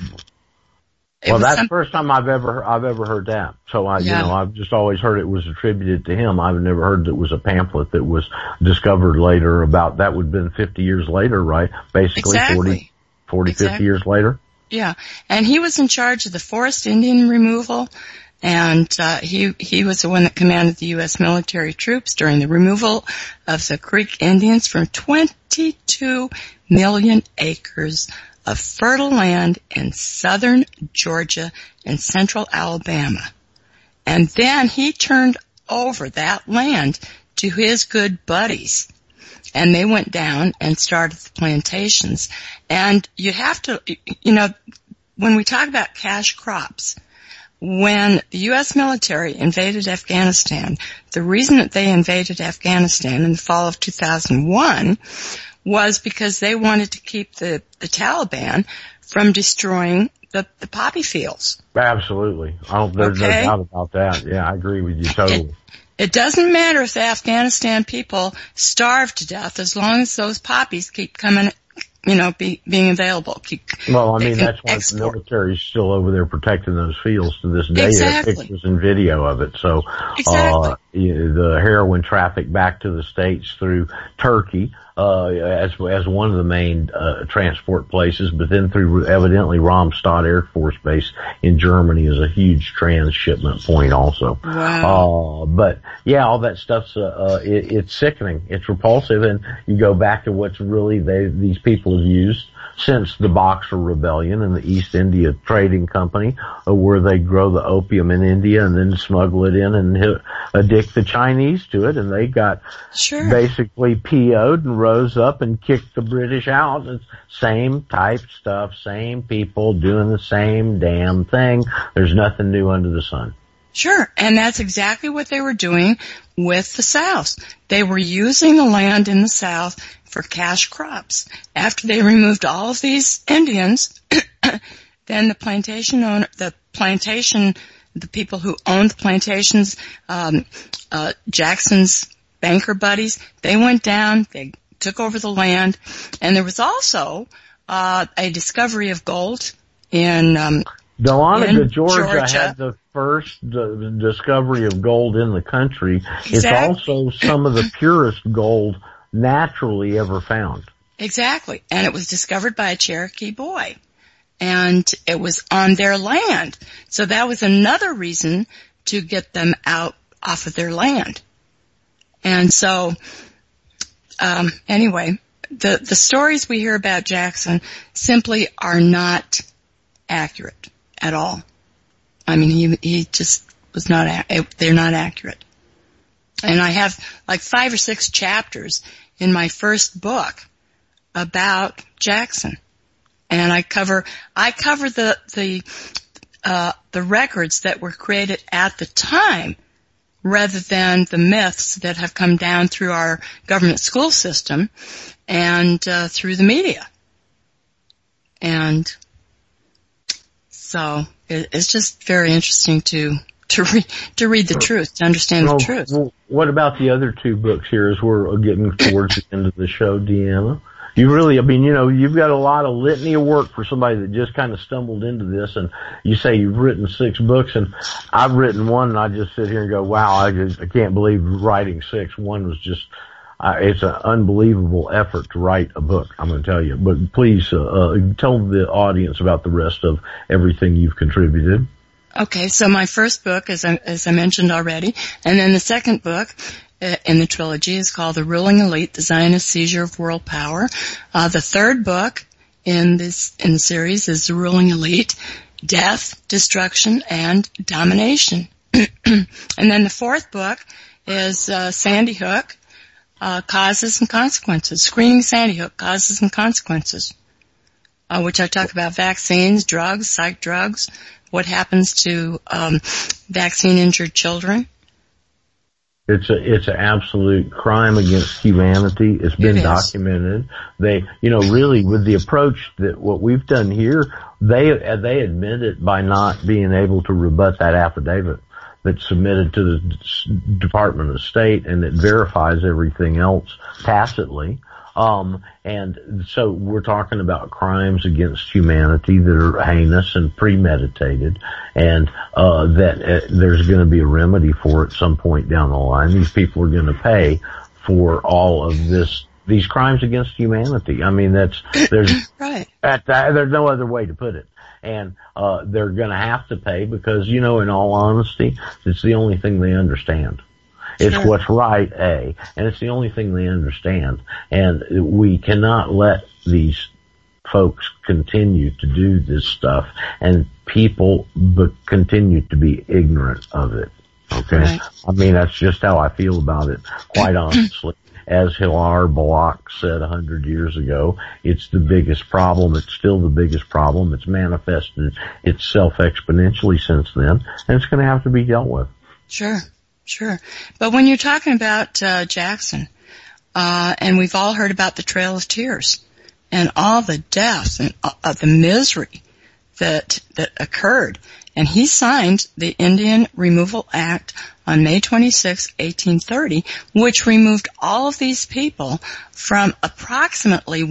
that's the first time I've ever heard that. So I've just always heard it was attributed to him. I've never heard it was a pamphlet that was discovered later about, that would have been 50 years later, right? Basically, exactly. 50 years later. Yeah. And he was in charge of the forest Indian removal. And, he was the one that commanded the U.S. military troops during the removal of the Creek Indians from 22 million acres of fertile land in southern Georgia and central Alabama. And then he turned over that land to his good buddies. And they went down and started the plantations. And you have to, when we talk about cash crops, when the U.S. military invaded Afghanistan, the reason that they invaded Afghanistan in the fall of 2001 was because they wanted to keep the Taliban from destroying the poppy fields. Absolutely. There's no doubt about that. Yeah, I agree with you totally. It doesn't matter if the Afghanistan people starve to death as long as those poppies keep coming, being available. That's why the military is still over there protecting those fields to this day. Exactly. There are pictures and video of it. So, exactly. The heroin traffic back to the States through Turkey, as one of the main, transport places, but then through evidently Ramstadt Air Force Base in Germany is a huge transshipment point also. Wow. But yeah, all that stuff's, it's sickening. It's repulsive, and you go back to what's really these people have used since the Boxer Rebellion and the East India Trading Company, where they grow the opium in India and then smuggle it in and addict the Chinese to it, and they got basically PO'd and rose up and kicked the British out. It's same type stuff, same people doing the same damn thing. There's nothing new under the sun. Sure, and that's exactly what they were doing with the South. They were using the land in the South for cash crops. After they removed all of these Indians, then the people who owned the plantations, Jackson's banker buddies, they went down, they took over the land, and there was also a discovery of gold in Dahlonega, Georgia had the first discovery of gold in the country. Exactly. It's also some of the purest gold naturally ever found. Exactly. And it was discovered by a Cherokee boy. And it was on their land. So that was another reason to get them out off of their land. And so, anyway, the stories we hear about Jackson simply are not accurate at all. I mean, he just was not, they're not accurate. And I have like 5 or 6 chapters in my first book about Jackson. And I cover the records that were created at the time rather than the myths that have come down through our government school system and through the media. And so it's just very interesting to read the truth, to understand the truth. Well, what about the other 2 books here as we're getting towards the end of the show, Deanna? You really, I mean, you've got a lot of litany of work for somebody that just kind of stumbled into this, and you say you've written 6 books, and I've written one, and I just sit here and go, wow, I can't believe writing 6. One was just, it's an unbelievable effort to write a book, I'm going to tell you. But please, tell the audience about the rest of everything you've contributed. Okay, so my first book, as I mentioned already, and then the second book in the trilogy is called The Ruling Elite, The Zionist Seizure of World Power. The third book in the series is The Ruling Elite, Death, Destruction, and Domination. And then the fourth book is Sandy Hook, Causes and Consequences, Screening Sandy Hook, Causes and Consequences, which I talk about vaccines, drugs, psych drugs, what happens to vaccine-injured children. It's an absolute crime against humanity. It's been documented. They, really with the approach that what we've done here, they admit it by not being able to rebut that affidavit that's submitted to the Department of State, and it verifies everything else tacitly. And so we're talking about crimes against humanity that are heinous and premeditated, and that there's going to be a remedy for it some point down the line. These people are going to pay for all of these crimes against humanity. I mean, there's right. There's no other way to put it. And they're going to have to pay because, in all honesty, it's the only thing they understand. It's Sure. what's right, and it's the only thing they understand. And we cannot let these folks continue to do this stuff, and people continue to be ignorant of it. Okay? Right. I mean, that's just how I feel about it, quite honestly. As Hilar Balak said 100 years ago, it's the biggest problem. It's still the biggest problem. It's manifested itself exponentially since then, and it's going to have to be dealt with. Sure. But when you're talking about Jackson, and we've all heard about the Trail of Tears and all the deaths and the misery that occurred, and he signed the Indian Removal Act on May 26, 1830, which removed all of these people from approximately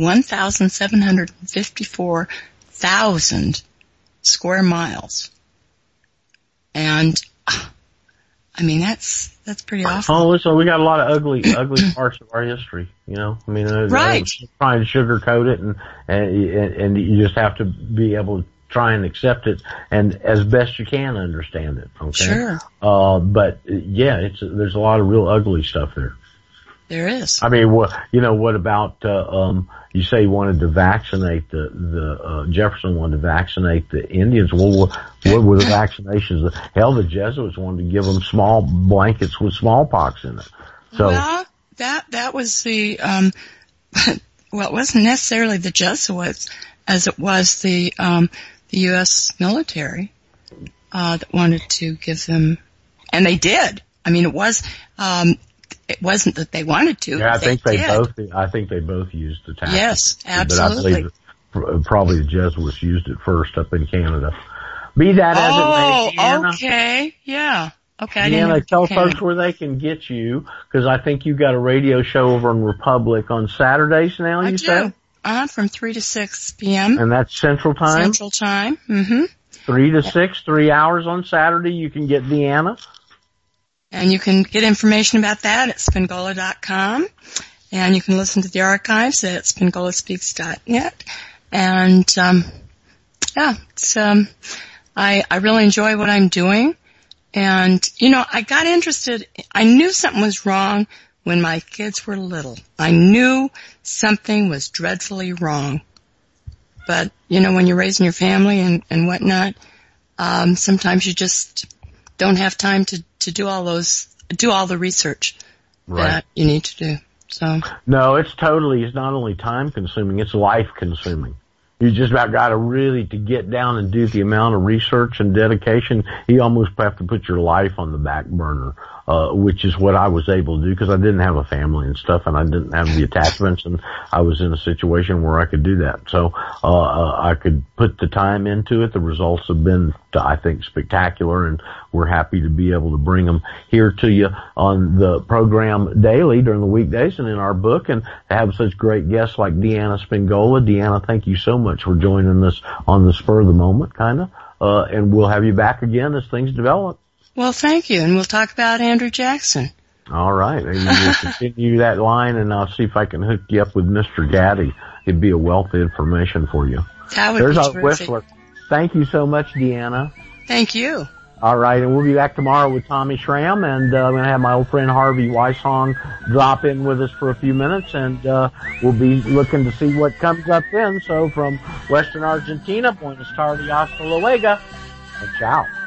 1,754,000 square miles. And I mean, that's pretty awful. Oh, listen, we got a lot of ugly parts of our history, I mean, right. Trying to sugarcoat it, and you just have to be able to try and accept it, and as best you can understand it. Okay. Sure. But yeah, there's a lot of real ugly stuff there. There is. I mean, what about, you say you wanted to vaccinate Jefferson wanted to vaccinate the Indians. Well, what were the vaccinations? Hell, the Jesuits wanted to give them small blankets with smallpox in it. So. Well, that was the, well, it wasn't necessarily the Jesuits as it was the U.S. military, that wanted to give them And they did. I mean, it wasn't that they wanted to. Yeah, I think they did. both used the tax. Yes, absolutely. But I believe probably the Jesuits used it first up in Canada. Be that as it may, Deanna. Okay. Yeah. Okay. Deanna, tell folks where they can get you, because I think you got a radio show over on Republic on Saturdays now, you said? From 3 to 6 p.m. And that's Central Time? Central Time. Mm-hmm. 3 to 6, 3 hours on Saturday, you can get Deanna. And you can get information about that at Spingola.com. And you can listen to the archives at SpingolaSpeaks.net. And, I really enjoy what I'm doing. And, I got interested. I knew something was wrong when my kids were little. I knew something was dreadfully wrong. But, when you're raising your family and whatnot, sometimes you just don't have time to do all the research that you need to do. So. No, it's not only time consuming, it's life consuming. You just about got to get down and do the amount of research and dedication. You almost have to put your life on the back burner, which is what I was able to do because I didn't have a family and stuff, and I didn't have the attachments, and I was in a situation where I could do that. So, I could put the time into it. The results have been, I think, spectacular, and we're happy to be able to bring them here to you on the program daily during the weekdays and in our book, and to have such great guests like Deanna Spingola. Deanna, thank you so much for joining us on the spur of the moment, and we'll have you back again as things develop. Well, thank you, and we'll talk about Andrew Jackson. All right, and we'll continue that line, and I'll see if I can hook you up with Mr. Gaddy. It'd be a wealth of information for you. That would There's be our terrific. Whistler. Thank you so much, Deanna. Thank you. All right, and we'll be back tomorrow with Tommy Schramm, and I'm going to have my old friend Harvey Weishong drop in with us for a few minutes, and we'll be looking to see what comes up then. So from Western Argentina, buenas tardes, hasta luego, and ciao.